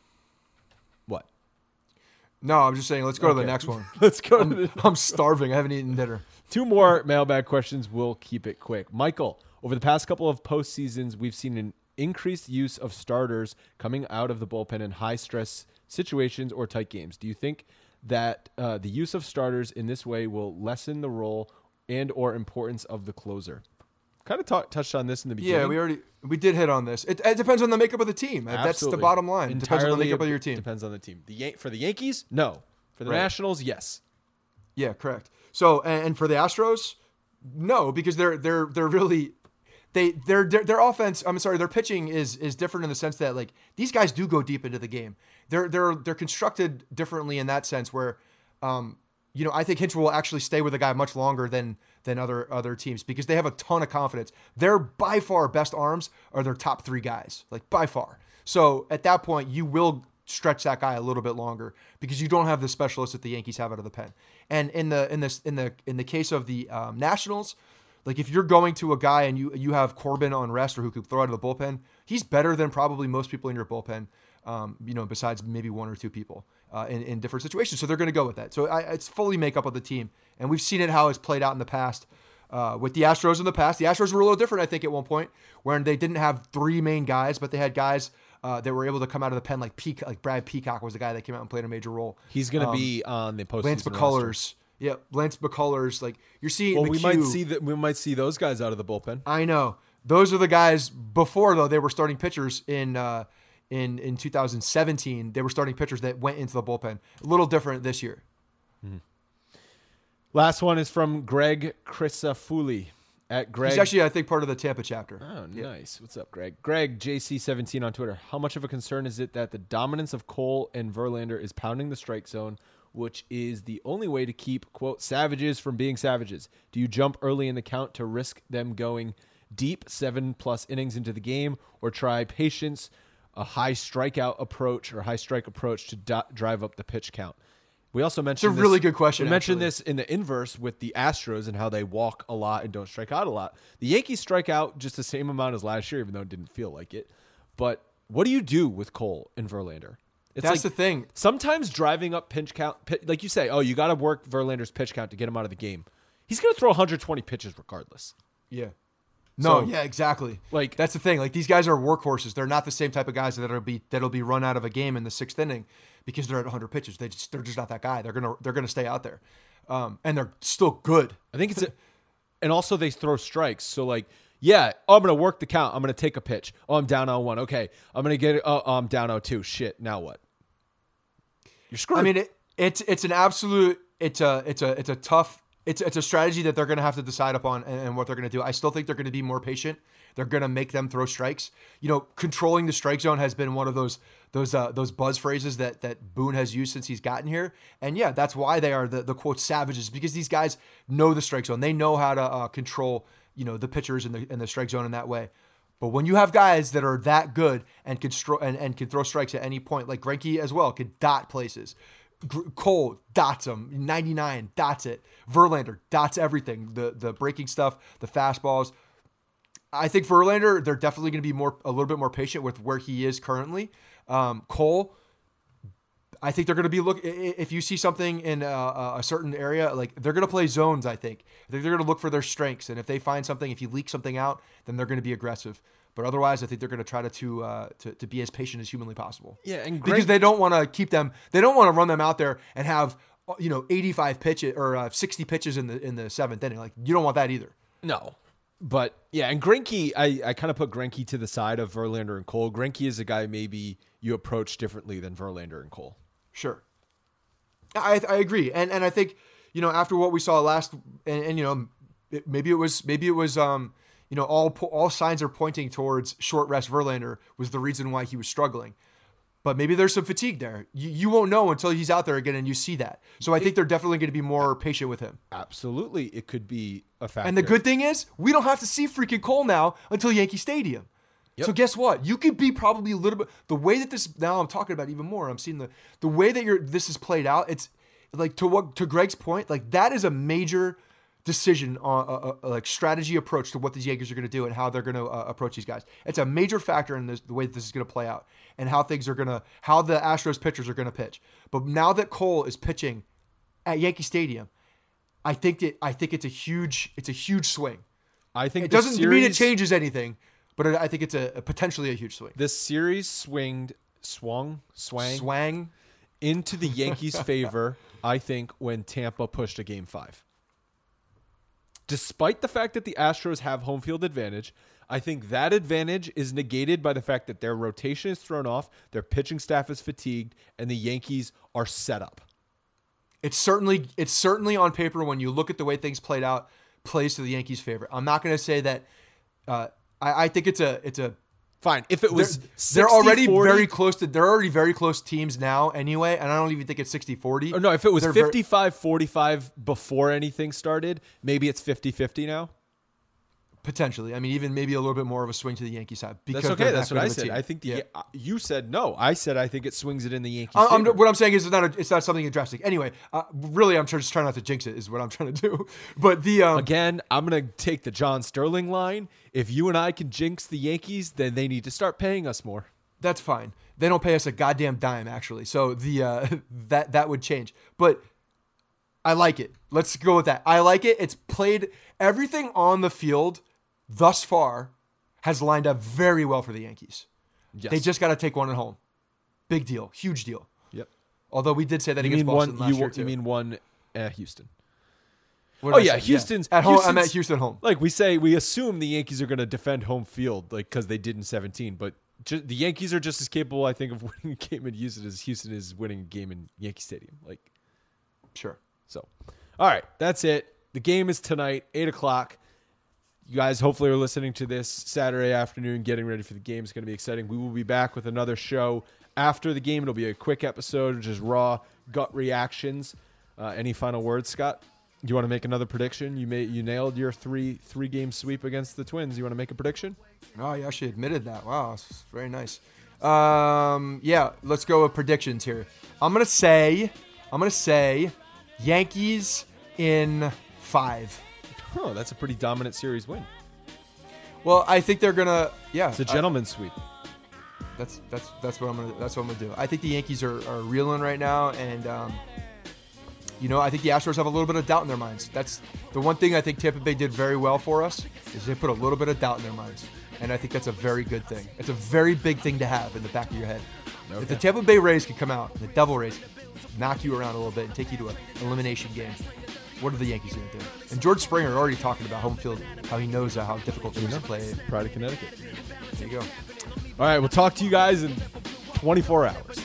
what? No, I'm just saying, let's go to the next one. Let's go. I'm starving. I haven't eaten dinner. 2 more mailbag questions. We'll keep it quick. Michael, over the past couple of postseasons, we've seen an increased use of starters coming out of the bullpen in high-stress situations or tight games. Do you think that the use of starters in this way will lessen the role and or importance of the closer? Kind of touched on this in the beginning. Yeah, we did hit on this. It depends on the makeup of the team. Absolutely. That's the bottom line. It depends on the makeup of your team. Depends on the team. For the Yankees, no. For the Nationals, yes. Yeah, correct. So, and for the Astros, no, because they're really their offense. I'm sorry, their pitching is different in the sense that, like, these guys do go deep into the game. They're constructed differently in that sense where, you know, I think Hinch will actually stay with a guy much longer than other teams because they have a ton of confidence. Their by far best arms are their top 3 guys, like by far. So at that point, you will stretch that guy a little bit longer because you don't have the specialists that the Yankees have out of the pen. And in the case of the Nationals, like, if you're going to a guy and you have Corbin on rest or who could throw out of the bullpen, he's better than probably most people in your bullpen. You know, besides maybe 1 or 2 people in different situations. So they're going to go with that. So it's fully makeup of the team. And we've seen it how it's played out in the past with the Astros in the past. The Astros were a little different, I think, at one point when they didn't have 3 main guys, but they had guys that were able to come out of the pen like Brad Peacock was the guy that came out and played a major role. He's going to be on the postseason Lance McCullers. Yeah, Lance McCullers. Like, you're seeing. Well, we might see those guys out of the bullpen. I know. Those are the guys before, though, they were starting pitchers in 2017, they were starting pitchers that went into the bullpen. A little different this year. Mm-hmm. Last one is from Greg Crisafulli at Greg. He's actually, I think, part of the Tampa chapter. Oh, nice. What's up, Greg? Greg JC17 on Twitter. How much of a concern is it that the dominance of Cole and Verlander is pounding the strike zone, which is the only way to keep, quote, savages from being savages? Do you jump early in the count to risk them going deep 7+ innings into the game, or try patience, a high strikeout approach or high strike approach to drive up the pitch count? We also mentioned it's a really good question. We mentioned this in the inverse with the Astros and how they walk a lot and don't strike out a lot. The Yankees strike out just the same amount as last year, even though it didn't feel like it. But what do you do with Cole and Verlander? That's the thing. Sometimes driving up pitch count, like you say, you got to work Verlander's pitch count to get him out of the game. He's going to throw 120 pitches regardless. Yeah. No, yeah, exactly. Like, that's the thing. Like, these guys are workhorses. They're not the same type of guys that'll be run out of a game in the 6th inning because they're at 100 pitches. They're just not that guy. They're gonna stay out there, and they're still good. I think and also they throw strikes. So like, yeah, I'm gonna work the count. I'm gonna take a pitch. Oh, I'm down 0-1. Okay, I'm gonna get it. Oh, I'm down 0-2. Shit. Now what? You're screwed. I mean, it's an absolute. It's a tough it's a strategy that they're going to have to decide upon and what they're going to do. I still think they're going to be more patient. They're going to make them throw strikes. Controlling the strike zone has been one of those buzz phrases that Boone has used since he's gotten here. And yeah, that's why they are the quote savages, because these guys know the strike zone. They know how to control, the pitchers in the strike zone in that way. But when you have guys that are that good and can throw strikes at any point, like Greinke as well, could dot places. Cole dots him, 99 dots it. Verlander dots everything, the breaking stuff, the fastballs. I think Verlander, they're definitely going to be a little bit more patient with where he is currently. Cole, I think they're going to be if you see something in a certain area, like they're going to play zones. I think they're going to look for their strengths, and if they find something, if you leak something out, then they're going to be aggressive. But otherwise, I think they're going to try to be as patient as humanly possible. Yeah, and because they don't want to keep them. They don't want to run them out there and have 85 pitches or 60 pitches in the seventh inning. Like, you don't want that either. No, but yeah, and Greinke, I kind of put Greinke to the side of Verlander and Cole. Greinke is a guy maybe you approach differently than Verlander and Cole. Sure, I agree, and I think after what we saw last, and maybe it was. All signs are pointing towards short rest Verlander was the reason why he was struggling. But maybe there's some fatigue there. You won't know until he's out there again and you see that. So I think they're definitely going to be more patient with him. Absolutely. It could be a factor. And the good thing is, we don't have to see freaking Cole now until Yankee Stadium. Yep. So guess what? You could be probably a little bit, the way that this, now I'm talking about even more, I'm seeing the way that this is played out, it's like to Greg's point, like that is a major decision on like strategy approach to what these Yankees are going to do and how they're going to approach these guys. It's a major factor in the way that this is going to play out and how the Astros pitchers are going to pitch. But now that Cole is pitching at Yankee Stadium, I think it's a huge swing. I think it doesn't mean it changes anything, but I think it's a potentially a huge swing. This series swung into the Yankees' favor, I think, when Tampa pushed a Game 5. Despite the fact that the Astros have home field advantage, I think that advantage is negated by the fact that their rotation is thrown off, their pitching staff is fatigued, and the Yankees are set up. It's certainly on paper, when you look at the way things played out, plays to the Yankees' favor. I'm not going to say that. I think it's a fine. If it was they're already very close to. They're already very close teams now anyway, and I don't even think it's 60-40. Or no, if it was 55-45 before anything started, maybe it's 50-50 now. Potentially. I mean, even maybe a little bit more of a swing to the Yankee side. Because that's okay. That's what I said. I think you said no. I said I think it swings it in the Yankees' favor. What I'm saying is it's not something drastic. Anyway, really, I'm just trying not to jinx it is what I'm trying to do. But again, I'm going to take the John Sterling line. If you and I can jinx the Yankees, then they need to start paying us more. That's fine. They don't pay us a goddamn dime, actually. So that would change. But I like it. Let's go with that. I like it. It's played everything on the field thus far has lined up very well for the Yankees. Yes. They just got to take one at home. Big deal. Huge deal. Yep. Although we did say that against Boston last year, too. You mean one at Houston? Houston's at home. I'm at Houston home. Like we assume the Yankees are going to defend home field, like because they did in 17. But the Yankees are just as capable, I think, of winning a game in Houston as Houston is winning a game in Yankee Stadium. Like, sure. So, all right, that's it. The game is tonight, 8:00. You guys hopefully are listening to this Saturday afternoon, getting ready for the game. It's going to be exciting. We will be back with another show after the game. It'll be a quick episode, just raw gut reactions. Any final words, Scott? Do you want to make another prediction? You nailed your three game sweep against the Twins. You want to make a prediction? Oh, you actually admitted that. Wow, that's very nice. Yeah, let's go with predictions here. I'm gonna say Yankees in 5. Oh, that's a pretty dominant series win. Well, I think they're gonna. Yeah, it's a gentleman's sweep. That's what I'm gonna do. I think the Yankees are reeling right now, and I think the Astros have a little bit of doubt in their minds. That's the one thing I think Tampa Bay did very well for us is they put a little bit of doubt in their minds, and I think that's a very good thing. It's a very big thing to have in the back of your head. Okay. If the Tampa Bay Rays can come out, the Devil Rays knock you around a little bit and take you to an elimination game. What are the Yankees going to do? And George Springer already talking about home field, how he knows how difficult it is to play. Pride of Connecticut. There you go. All right, we'll talk to you guys in 24 hours.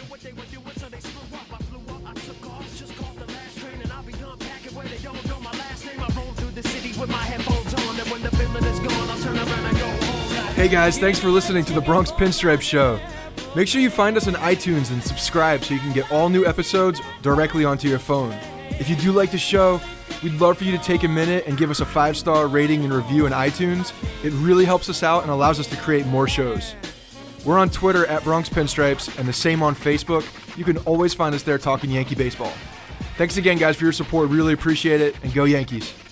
Hey guys, thanks for listening to the Bronx Pinstripe Show. Make sure you find us on iTunes and subscribe so you can get all new episodes directly onto your phone. If you do like the show, we'd love for you to take a minute and give us a 5-star rating and review in iTunes. It really helps us out and allows us to create more shows. We're on Twitter at Bronx Pinstripes and the same on Facebook. You can always find us there talking Yankee baseball. Thanks again, guys, for your support. Really appreciate it, and go Yankees.